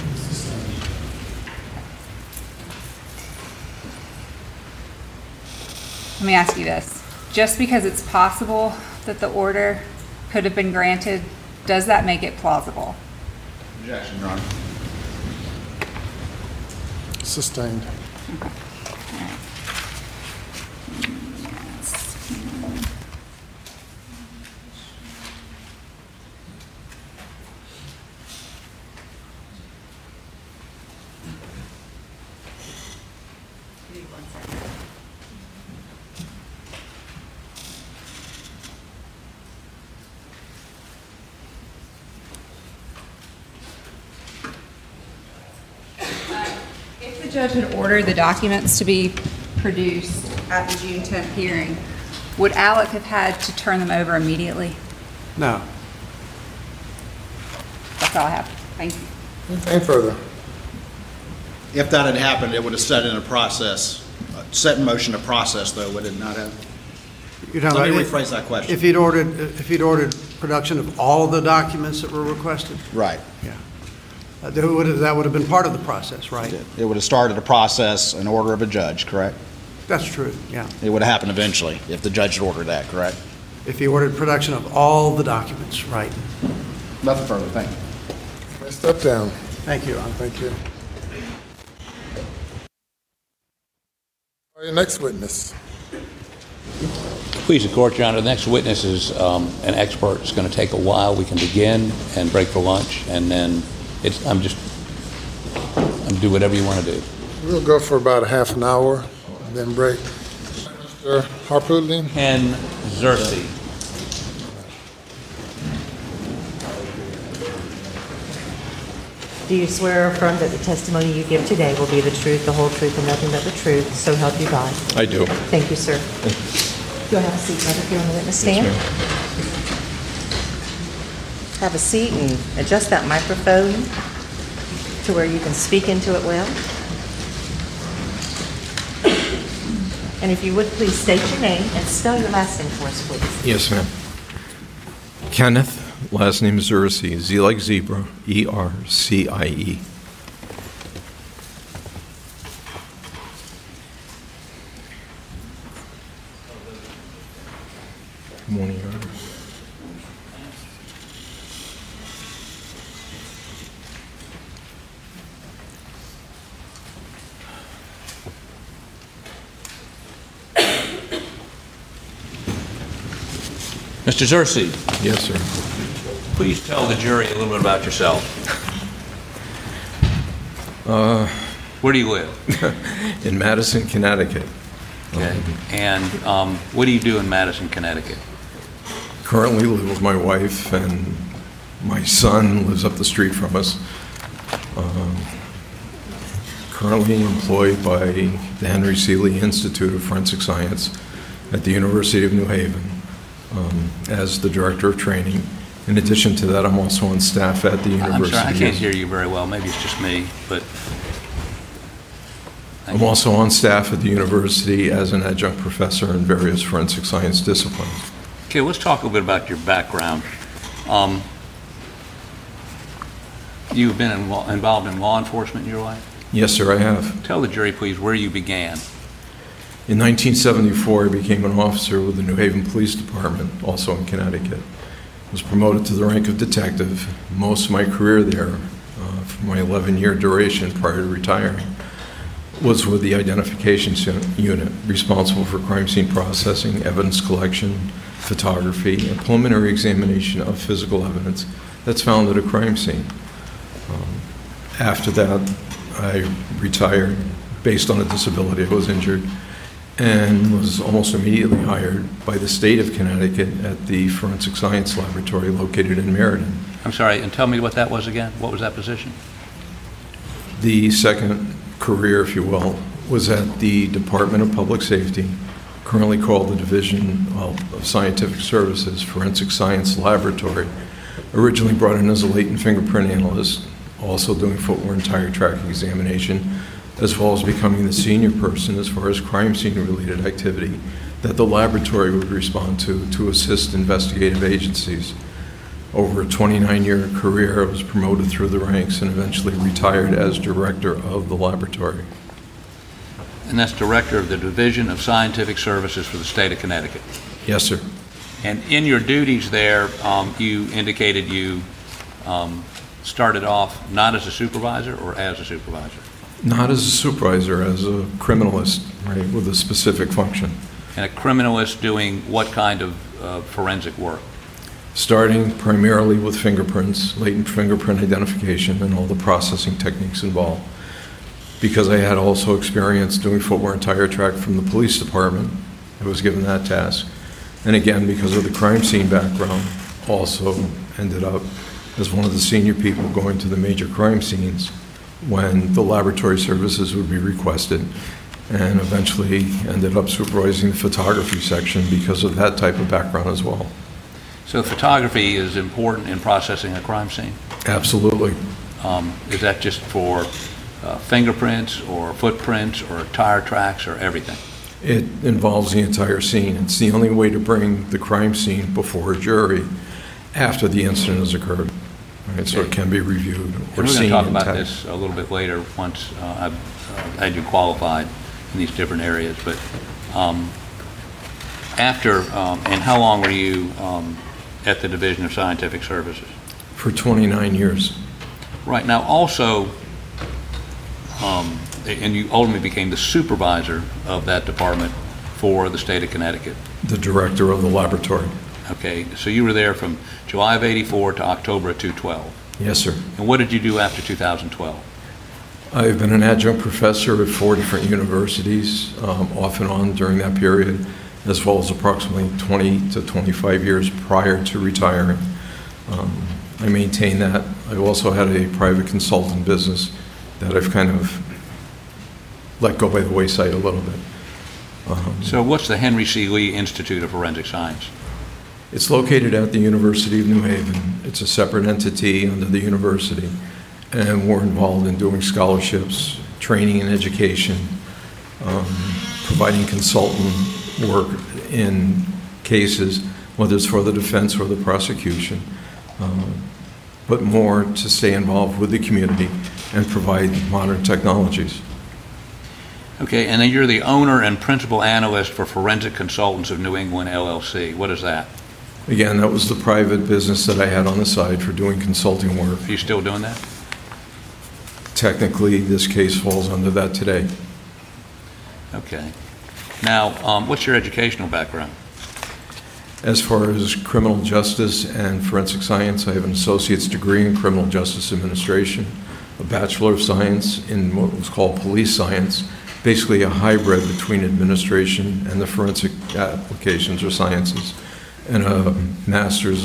Let me ask you this. Just because it's possible that the order could have been granted, does that make it plausible? Objection, Your Honor. Sustained. If the judge had ordered the documents to be produced at the June 10th hearing, would Alec have had to turn them over immediately? No. That's all I have. Thank you. Anything further? If that had happened, it would have set in a process, set in motion a process, though, would it not have? You're talking Let me about rephrase that question. If he'd ordered production of all of the documents that were requested? Right. Yeah. That would have been part of the process, right? It would have started a process, an order of a judge, correct? That's true, yeah. It would have happened eventually if the judge had ordered that, correct? If he ordered production of all the documents, right. Nothing further, thank you. Step down. Thank you, Your Honor. Thank you. Your next witness. Please, the court, Your Honor. The next witness is an expert. It's going to take a while. We can begin and break for lunch, and then I'm do whatever you want to do. We'll go for about a half an hour, then break. Mr. Harpootlian? Ken Xerxes. Do you swear or affirm that the testimony you give today will be the truth, the whole truth, and nothing but the truth, so help you God? I do. Thank you, sir. You'll have a seat right up here on the witness stand. Have a seat and adjust that microphone to where you can speak into it well. And if you would, please state your name and spell your last name for us, please. Yes, ma'am. Kenneth, last name is Xerxes, Z like zebra, E-R-C-I-E. Mr. Zersi. Yes, sir. Please tell the jury a little bit about yourself. Where do you live? In Madison, Connecticut. Okay. And what do you do in Madison, Connecticut? Currently live with my wife, and my son lives up the street from us. Currently employed by the Henry Seeley Institute of Forensic Science at the University of New Haven as the director of training. In addition to that, I'm also on staff at the university. I'm sorry, I can't hear you very well. Maybe it's just me, but... I'm also on staff at the university as an adjunct professor in various forensic science disciplines. Okay, let's talk a little bit about your background. You've been involved in law enforcement in your life? Yes, sir, I have. Tell the jury, please, where you began. In 1974, I became an officer with the New Haven Police Department, also in Connecticut. I was promoted to the rank of detective. Most of my career there, for my 11-year duration prior to retiring, was with the Identifications Unit, responsible for crime scene processing, evidence collection, photography, and preliminary examination of physical evidence that's found at a crime scene. After that, I retired based on a disability. I was injured and was almost immediately hired by the state of Connecticut at the Forensic Science Laboratory located in Meriden. I'm sorry, and tell me what that was again. What was that position? The second career, if you will, was at the Department of Public Safety, currently called the Division of Scientific Services Forensic Science Laboratory. Originally brought in as a latent fingerprint analyst, also doing footwear and tire tracking examination, as well as becoming the senior person as far as crime scene related activity that the laboratory would respond to assist investigative agencies. Over a 29-year career, I was promoted through the ranks and eventually retired as director of the laboratory. And that's director of the Division of Scientific Services for the state of Connecticut. Yes, sir. And in your duties there, you indicated you started off not as a supervisor or as a supervisor? Not as a supervisor, as a criminalist, right, with a specific function. And a criminalist doing what kind of forensic work? Starting primarily with fingerprints, latent fingerprint identification, and all the processing techniques involved. Because I had also experience doing footwear and tire track from the police department, I was given that task. And again, because of the crime scene background, also ended up as one of the senior people going to the major crime scenes when the laboratory services would be requested, and eventually ended up supervising the photography section because of that type of background as well. So photography is important in processing a crime scene? Absolutely. Is that just for fingerprints or footprints or tire tracks or everything? It involves the entire scene. It's the only way to bring the crime scene before a jury after the incident has occurred. Right, so it can be reviewed or seen. We're going to talk about this a little bit later once I've had you qualified in these different areas. But after, and how long were you at the Division of Scientific Services? For 29 years. Right. Now also, and you ultimately became the supervisor of that department for the state of Connecticut. The director of the laboratory. Okay, so you were there from July of '84 to October of 2012. Yes, sir. And what did you do after 2012? I've been an adjunct professor at 4 different universities, off and on during that period, as well as approximately 20 to 25 years prior to retiring. I maintain that. I've also had a private consultant business that I've kind of let go by the wayside a little bit. So what's the Henry Seeley Institute of Forensic Science? It's located at the University of New Haven. It's a separate entity under the university, and we're involved in doing scholarships, training and education, providing consultant work in cases, whether it's for the defense or the prosecution, but more to stay involved with the community and provide modern technologies. Okay, and then you're the owner and principal analyst for Forensic Consultants of New England, LLC. What is that? Again, that was the private business that I had on the side for doing consulting work. Are you still doing that? Technically, this case falls under that today. Okay. Now, what's your educational background? As far as criminal justice and forensic science, I have an associate's degree in criminal justice administration, a Bachelor of Science in what was called police science, basically a hybrid between administration and the forensic applications or sciences, and a master's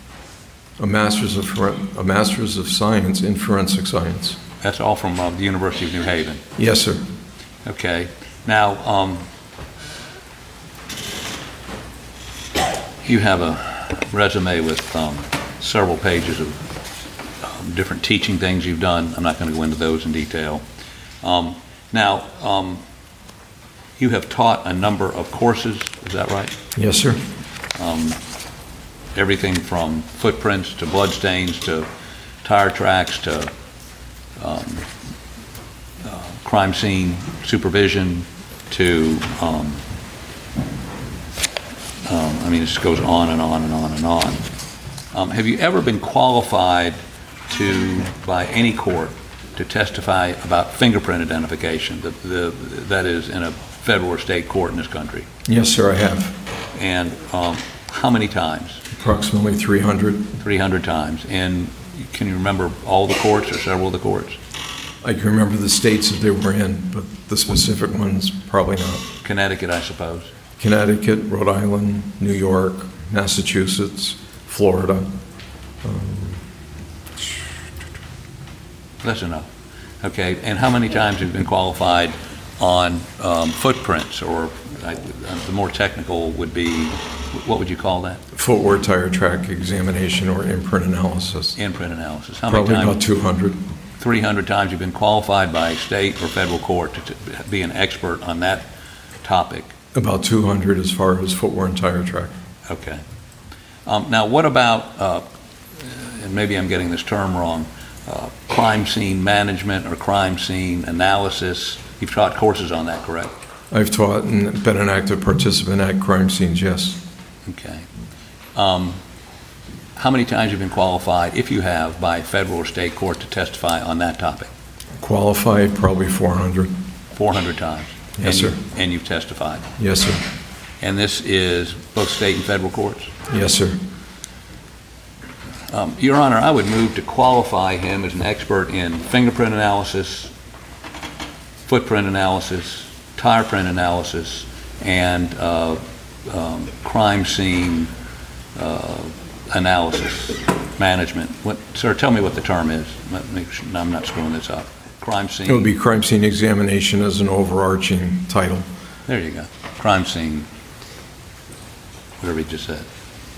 of science in forensic science. That's all from the University of New Haven? Yes, sir. Okay. Now, you have a resume with several pages of different teaching things you've done. I'm not going to go into those in detail. Now, you have taught a number of courses, is that right? Yes, sir. Everything from footprints to bloodstains to tire tracks to crime scene supervision to, I mean, it just goes on and on and on and on. Have you ever been qualified by any court to testify about fingerprint identification, that is in a federal or state court in this country? Yes, sir, I have. And how many times? Approximately 300. 300 times. And can you remember all the courts or several of the courts? I can remember the states that they were in, but the specific ones, probably not. Connecticut, I suppose. Connecticut, Rhode Island, New York, Massachusetts, Florida. That's enough. Okay, and how many times have you been qualified on footprints, or the more technical would be, what would you call that? Footwear tire track examination or imprint analysis. Imprint analysis. How many Probably times? about 200. 300 times you've been qualified by state or federal court to be an expert on that topic. About 200 as far as footwear and tire track. Okay. Now, what about, and maybe I'm getting this term wrong, crime scene management or crime scene analysis? You've taught courses on that, correct? I've taught and been an active participant at crime scenes, yes. Okay. How many times have you been qualified, if you have, by federal or state court to testify on that topic? Qualified, probably 400. 400 times? Yes, sir. And you've testified? Yes, sir. And this is both state and federal courts? Yes, sir. Your Honor, I would move to qualify him as an expert in fingerprint analysis, footprint analysis, tire print analysis, and crime scene analysis management. Sir, tell me what the term is. Make sure I'm not screwing this up. Crime scene. It would be crime scene examination as an overarching title. There you go. Crime scene. Whatever he just said.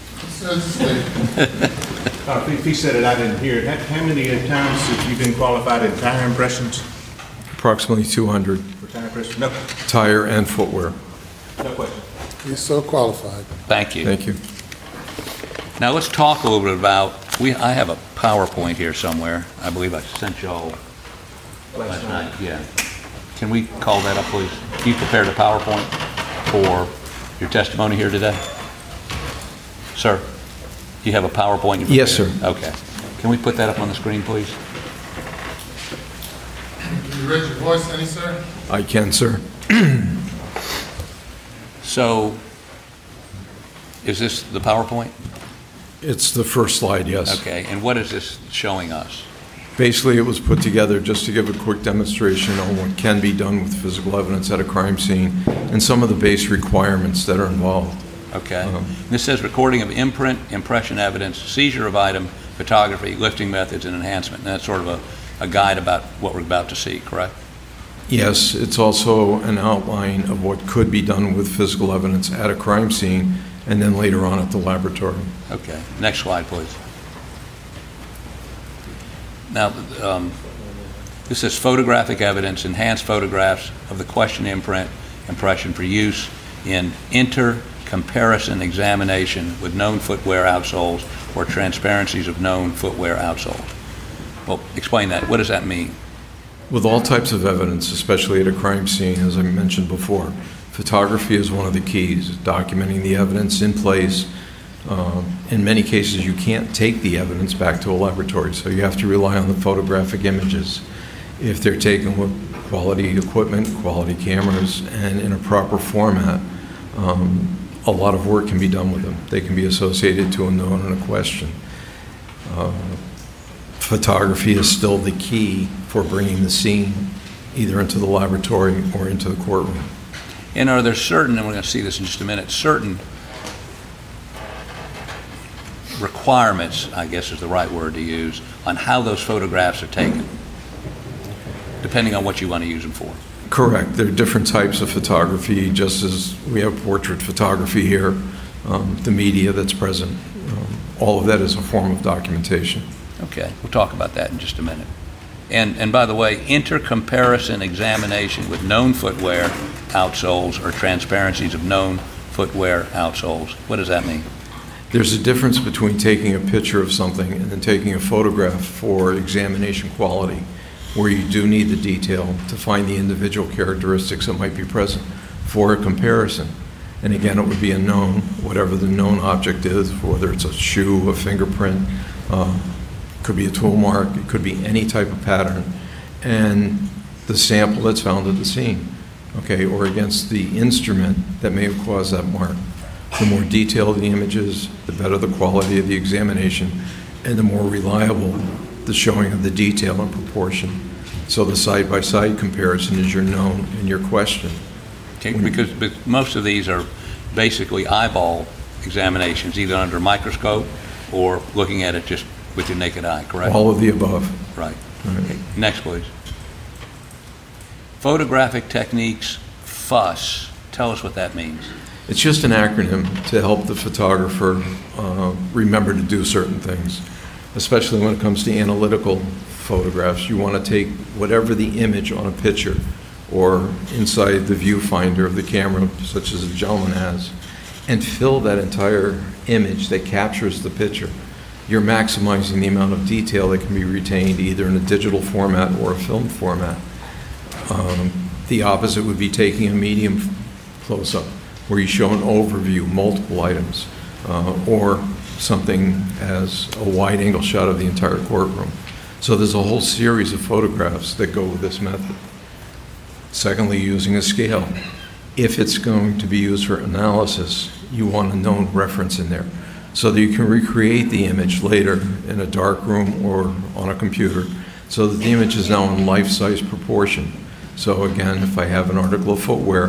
If he said it, I didn't hear it. How many times have you been qualified in tire impressions? Approximately 200. For tire impressions? No. Tire and footwear. No question. He's so qualified. Thank you. Thank you. Now let's talk a little bit about, I have a PowerPoint here somewhere. I believe I sent y'all last night. Yeah. Can we call that up, please? You prepared a PowerPoint for your testimony here today? Sir, you have a PowerPoint you prepared? Yes, sir. Okay. Can we put that up on the screen, please? Can you raise your voice any, sir? I can, sir. So, is this the PowerPoint? It's the first slide, yes. Okay, and what is this showing us? Basically, it was put together just to give a quick demonstration on what can be done with physical evidence at a crime scene and some of the base requirements that are involved. Okay. This says recording of imprint, impression evidence, seizure of item, photography, lifting methods, and enhancement. And that's sort of a guide about what we're about to see, correct? Yes, it's also an outline of what could be done with physical evidence at a crime scene and then later on at the laboratory. Okay. Next slide, please. Now, this says photographic evidence, enhanced photographs of the question imprint impression for use in inter-comparison examination with known footwear outsoles or transparencies of known footwear outsoles. Well, explain that. What does that mean? With all types of evidence, especially at a crime scene, as I mentioned before, photography is one of the keys, documenting the evidence in place In many cases, you can't take the evidence back to a laboratory, so you have to rely on the photographic images. If they're taken with quality equipment, quality cameras, and in a proper format, a lot of work can be done with them. They can be associated to a known and a question. Photography is still the key for bringing the scene either into the laboratory or into the courtroom. And are there certain, and we're going to see this in just a minute, certain requirements, I guess is the right word to use, on how those photographs are taken, depending on what you want to use them for? Correct. There are different types of photography, just as we have portrait photography here, the media that's present. All of that is a form of documentation. Okay, we'll talk about that in just a minute. And by the way, inter-comparison examination with known footwear outsoles or transparencies of known footwear outsoles. What does that mean? There's a difference between taking a picture of something and then taking a photograph for examination quality, where you do need the detail to find the individual characteristics that might be present for a comparison. And again, it would be a known, whatever the known object is, whether it's a shoe, a fingerprint, could be a tool mark, it could be any type of pattern, and the sample that's found at the scene, okay, or against the instrument that may have caused that mark. The more detailed the images, the better the quality of the examination, and the more reliable the showing of the detail and proportion. So the side-by-side comparison is your known and your question. Okay, because most of these are basically eyeball examinations, either under a microscope or looking at it just with your naked eye, correct? All of the above. Right. Okay. Next, please. Photographic techniques, FUS. Tell us what that means. It's just an acronym to help the photographer remember to do certain things, especially when it comes to analytical photographs. You want to take whatever the image on a picture or inside the viewfinder of the camera, such as the gentleman has, and fill that entire image that captures the picture. You're maximizing the amount of detail that can be retained either in a digital format or a film format. The opposite would be taking a medium close-up, where you show an overview, multiple items, or something as a wide-angle shot of the entire courtroom. So there's a whole series of photographs that go with this method. Secondly, using a scale. If it's going to be used for analysis, you want a known reference in there so that you can recreate the image later in a dark room or on a computer so that the image is now in life-size proportion. So again, if I have an article of footwear,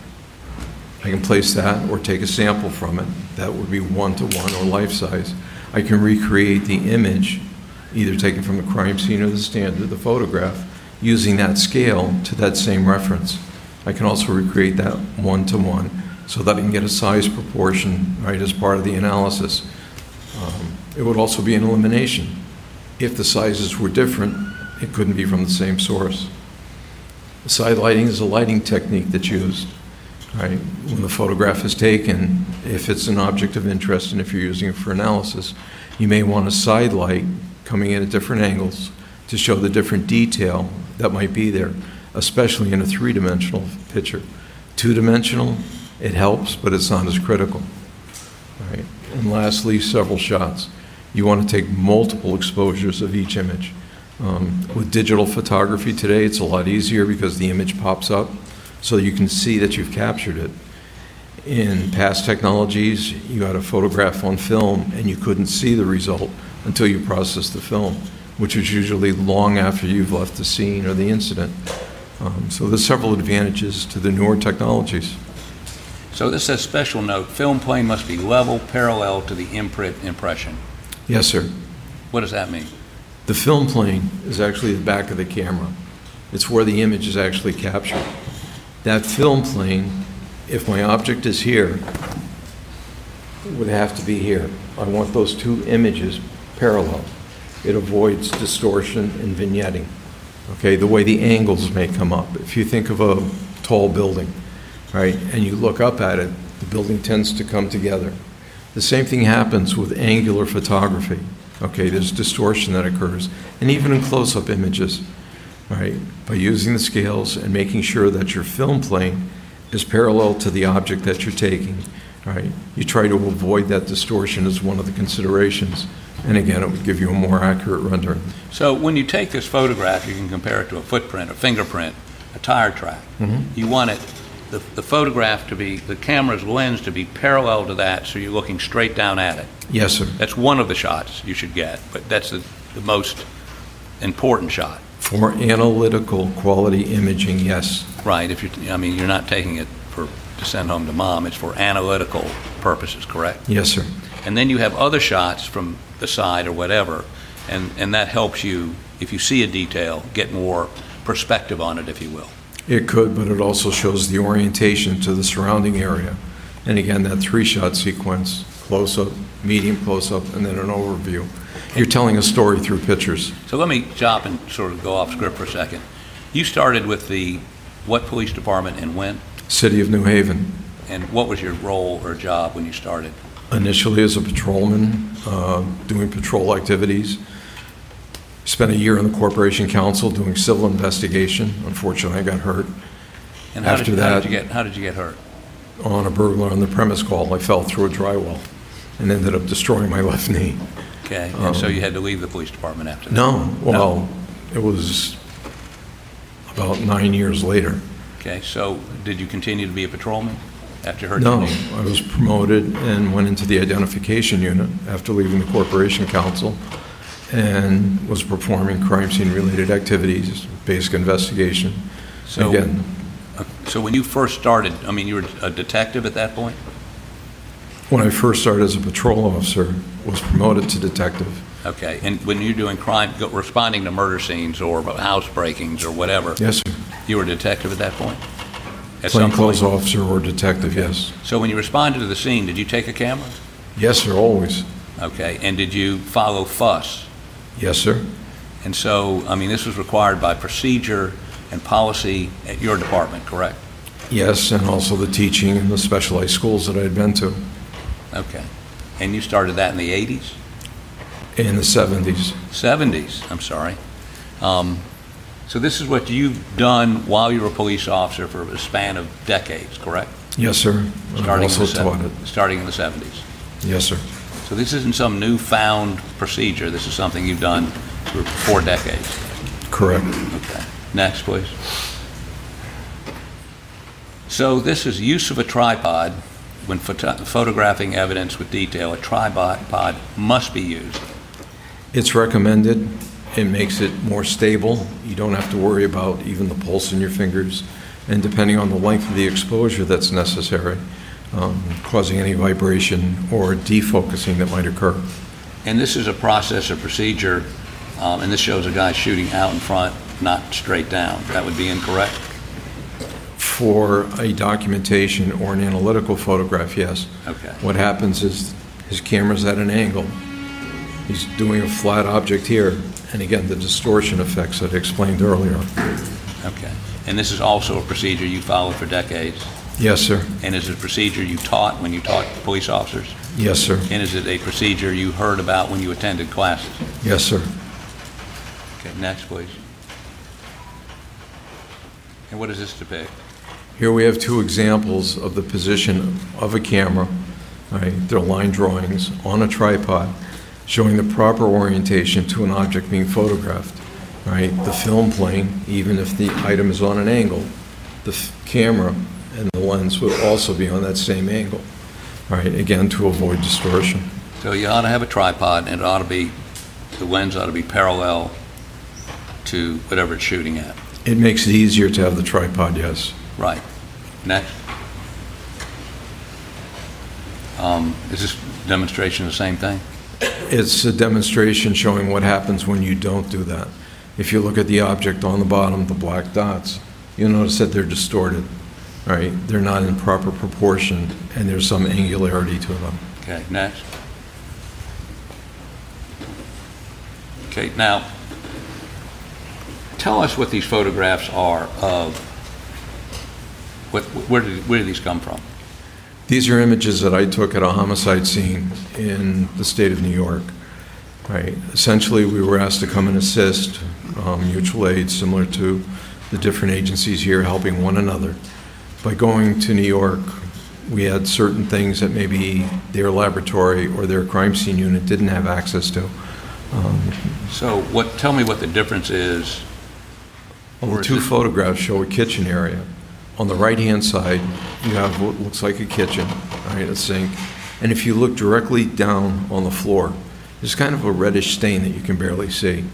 I can place that or take a sample from it. That would be one-to-one or life-size. I can recreate the image, either taken from the crime scene or the standard, the photograph, using that scale to that same reference. I can also recreate that one-to-one so that I can get a size proportion right as part of the analysis. It would also be an elimination. If the sizes were different, it couldn't be from the same source. Side lighting is a lighting technique that's used. Right? When the photograph is taken, if it's an object of interest and if you're using it for analysis, you may want a side light coming in at different angles to show the different detail that might be there, especially in a three-dimensional picture. Two-dimensional, it helps, but it's not as critical. Right? And lastly, several shots. You want to take multiple exposures of each image. With digital photography today, it's a lot easier because the image pops up so you can see that you've captured it. In past technologies, you had a photograph on film and you couldn't see the result until you processed the film, which is usually long after you've left the scene or the incident. So there's several advantages to the newer technologies. So this says special note, film plane must be level, parallel to the imprint impression. Yes, sir. What does that mean? The film plane is actually the back of the camera. It's where the image is actually captured. That film plane, if my object is here, would have to be here. I want those two images parallel. It avoids distortion and vignetting. Okay, the way the angles may come up. If you think of a tall building, right, and you look up at it, the building tends to come together. The same thing happens with angular photography. Okay, there's distortion that occurs, and even in close-up images, right? By using the scales and making sure that your film plane is parallel to the object that you're taking, right? You try to avoid that distortion as one of the considerations. And again, it would give you a more accurate rendering. So when you take this photograph, you can compare it to a footprint, a fingerprint, a tire track. You want it, the photograph to be, the camera's lens to be parallel to that, so you're looking straight down at it. Yes, sir. That's one of the shots you should get, but that's the most important shot. For analytical quality imaging, yes. Right. If you're not taking it to send home to mom. It's for analytical purposes, correct? Yes, sir. And then you have other shots from the side or whatever, and that helps you, if you see a detail, get more perspective on it, if you will. It could, but it also shows the orientation to the surrounding area. And again, that 3-shot sequence, close-up, medium close-up, and then an overview. You're telling a story through pictures. So let me stop and sort of go off script for a second. You started with what police department and when? City of New Haven. And what was your role or job when you started? Initially as a patrolman, doing patrol activities. Spent a year in the Corporation Council doing civil investigation. Unfortunately, I got hurt. And how did you get hurt? On a burglar on the premise call. I fell through a drywall and ended up destroying my left knee. Okay, and so you had to leave the police department after that? No, well, it was about 9 years later. Okay, so did you continue to be a patrolman after you hurt No, your knee? I was promoted and went into the identification unit after leaving the Corporation Council and was performing crime scene related activities, basic investigation. So, again, so when you first started, you were a detective at that point? when I first started as a patrol officer, was promoted to detective. Okay, and when you're doing crime, responding to murder scenes or house breakings or whatever? Yes, sir. You were a detective at that point? At some Plainclothes point? officer or detective, yes. So when you responded to the scene, did you take a camera? Yes, sir, always. Okay, and did you follow FUS? Yes, sir. And so, this was required by procedure and policy at your department, correct? Yes, and also the teaching in the specialized schools that I had been to. Okay. And you started that in the 80s? In the 70s. 70s, I'm sorry. So this is what you've done while you were a police officer for a span of decades, correct? Yes, sir. I've also taught it. Starting in the 70s? Yes, sir. So this isn't some newfound procedure. This is something you've done for 4 decades? Correct. Okay. Next, please. So this is use of a tripod. When photographing evidence with detail, a tripod must be used. It's recommended. It makes it more stable. You don't have to worry about even the pulse in your fingers. And depending on the length of the exposure that's necessary, causing any vibration or defocusing that might occur. And this is a process or procedure, and this shows a guy shooting out in front, not straight down. That would be incorrect? For a documentation or an analytical photograph, yes. Okay. What happens is his camera's at an angle. He's doing a flat object here, and again, the distortion effects that I explained earlier. Okay. And this is also a procedure you followed for decades? Yes, sir. And is it a procedure you taught when you taught police officers? Yes, sir. And is it a procedure you heard about when you attended classes? Yes, sir. Okay, next, please. And what does this depict? Here we have 2 examples of the position of a camera. Right? They're line drawings on a tripod showing the proper orientation to an object being photographed. Right? The film plane, even if the item is on an angle, the camera and the lens would also be on that same angle. Right? Again, to avoid distortion. So you ought to have a tripod, and the lens ought to be parallel to whatever it's shooting at. It makes it easier to have the tripod, yes. Right. Next. Is this demonstration the same thing? It's a demonstration showing what happens when you don't do that. If you look at the object on the bottom, the black dots, you'll notice that they're distorted, right? They're not in proper proportion, and there's some angularity to them. Okay, next. Okay, now, tell us what these photographs are of. Where did these come from? These are images that I took at a homicide scene in the state of New York. Right. Essentially, we were asked to come and assist mutual aid, similar to the different agencies here helping one another. By going to New York, We had certain things that maybe their laboratory or their crime scene unit didn't have access to. Tell me what the difference is. Well, the two photographs show a kitchen area. On the right-hand side, you have what looks like a kitchen, right, a sink. And if you look directly down on the floor, there's kind of a reddish stain that you can barely see.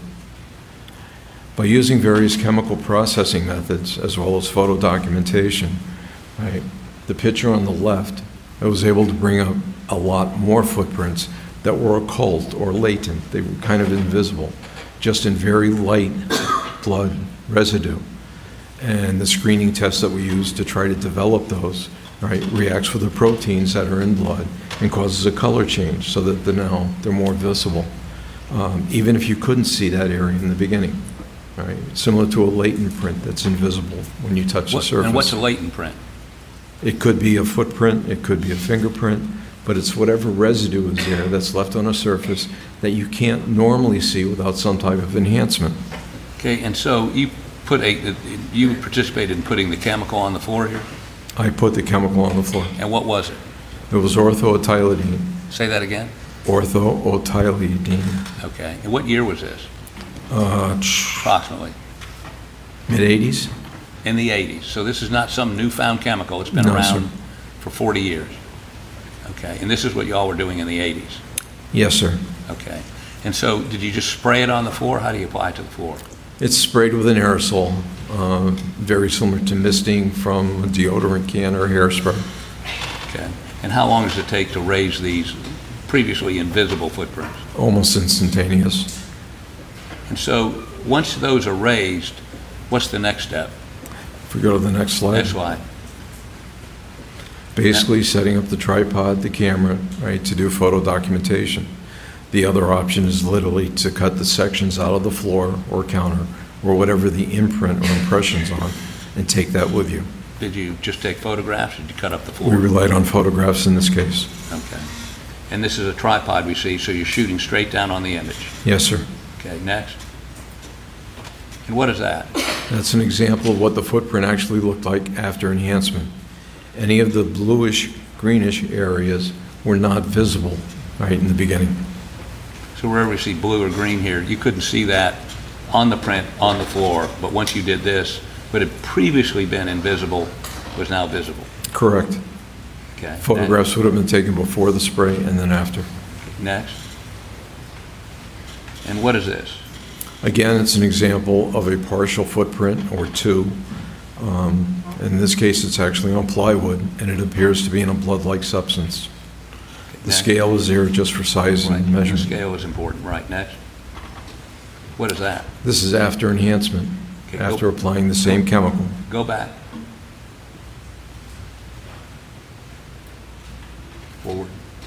By using various chemical processing methods, as well as photo documentation, right, the picture on the left, I was able to bring up a lot more footprints that were occult or latent. They were kind of invisible, just in very light blood residue. And the screening test that we use to try to develop those, right, reacts with the proteins that are in blood and causes a color change so that they're more visible, even if you couldn't see that area in the beginning. Right, similar to a latent print that's invisible when you touch the surface. And what's a latent print? It could be a footprint, it could be a fingerprint, but it's whatever residue is there that's left on a surface that you can't normally see without some type of enhancement. Okay, and so you participated in putting the chemical on the floor here? I put the chemical on the floor. And what was it? It was ortho-ethyledine. Say that again? Ortho-ethyledine. Okay, and what year was this? Approximately. Mid-'80s. In the 80s. So this is not some newfound chemical. It's been around for 40 years. Okay, and this is what y'all were doing in the 80s? Yes, sir. Okay. And so did you just spray it on the floor? How do you apply it to the floor? It's sprayed with an aerosol, very similar to misting from a deodorant can or hairspray. Okay. And how long does it take to raise these previously invisible footprints? Almost instantaneous. And so once those are raised, what's the next step? If we go to the next slide. Next slide. Basically setting up the tripod, the camera, right, to do photo documentation. The other option is literally to cut the sections out of the floor or counter or whatever the imprint or impression's on and take that with you. Did you just take photographs or did you cut up the floor? We relied on photographs in this case. Okay. And this is a tripod we see, so you're shooting straight down on the image? Yes, sir. Okay, next. And what is that? That's an example of what the footprint actually looked like after enhancement. Any of the bluish, greenish areas were not visible right in the beginning. So wherever we see blue or green here, you couldn't see that on the print, on the floor, but once you did this, what had previously been invisible was now visible. Correct. Okay. Photographs would have been taken before the spray and then after. Next. And what is this? Again, it's an example of a partial footprint or two. In this case, it's actually on plywood, and it appears to be in a blood-like substance. The scale is there just for size and measurement. The scale is important. Right, next. What is that? This is after enhancement, after applying the same chemical. Go back. Forward.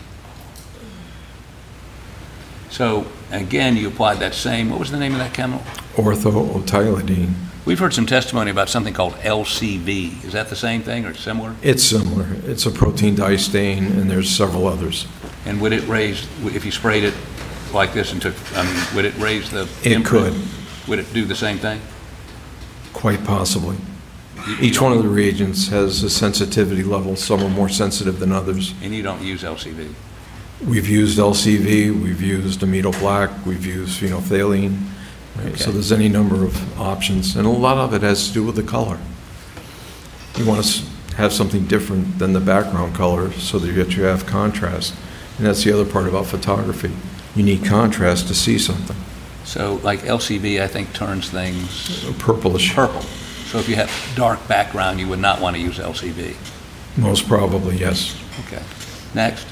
So, again, you applied that same, what was the name of that chemical? Ortho-ethyledine. We've heard some testimony about something called LCV. Is that the same thing or similar? It's similar. It's a protein dye stain, and there's several others. And would it raise, if you sprayed it like this and took, would it raise the It imprint? could. Would it do the same thing? Quite possibly. Each one of the reagents has a sensitivity level. Some are more sensitive than others. And you don't use LCV? We've used LCV, we've used amido black, we've used phenolphthalein. Right? Okay. So there's any number of options, and a lot of it has to do with the color. You want to have something different than the background color so that you have contrast. And that's the other part about photography. You need contrast to see something. So like LCV, I think, turns things Purplish. purple. So if you have dark background, you would not want to use LCV. Most probably, yes. Okay. Next.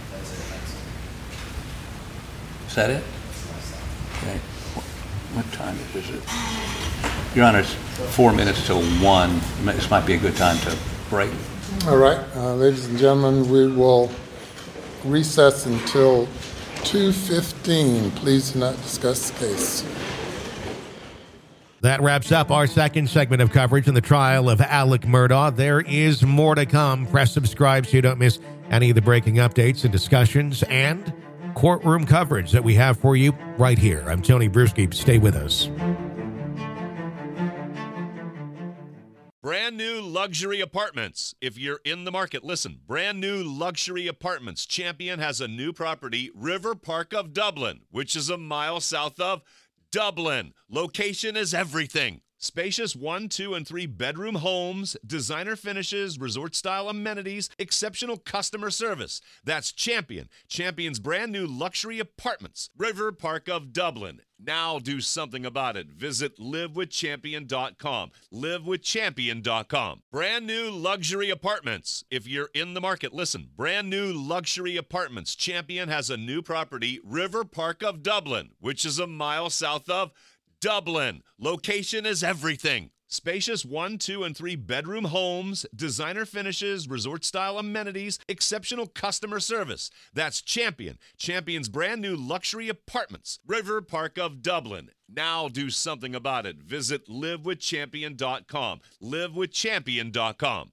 Is that it? Okay. What time is it? Your Honor, it's 4 minutes till 1. This might be a good time to break. All right, ladies and gentlemen, we will recess until 2:15. Please do not discuss the case. That wraps up our second segment of coverage in the trial of Alec Murdaugh. There is more to come. Press subscribe so you don't miss any of the breaking updates and discussions and courtroom coverage that we have for you right here. I'm Tony Bruschi. Stay with us. Brand new luxury apartments. If you're in the market, listen. Brand new luxury apartments. Champion has a new property, River Park of Dublin, which is a mile south of Dublin. Location is everything. Spacious 1, 2, and 3 bedroom homes, designer finishes, resort-style amenities, exceptional customer service. That's Champion. Champion's brand new luxury apartments, River Park of Dublin. Now do something about it. Visit livewithchampion.com. Livewithchampion.com. Brand new luxury apartments. If you're in the market, listen. Brand new luxury apartments. Champion has a new property, River Park of Dublin, which is a mile south of Dublin. Location is everything. Spacious 1, 2, and 3 bedroom homes, designer finishes, resort-style amenities, exceptional customer service. That's Champion. Champion's brand new luxury apartments, River Park of Dublin. Now do something about it. Visit livewithchampion.com. Livewithchampion.com.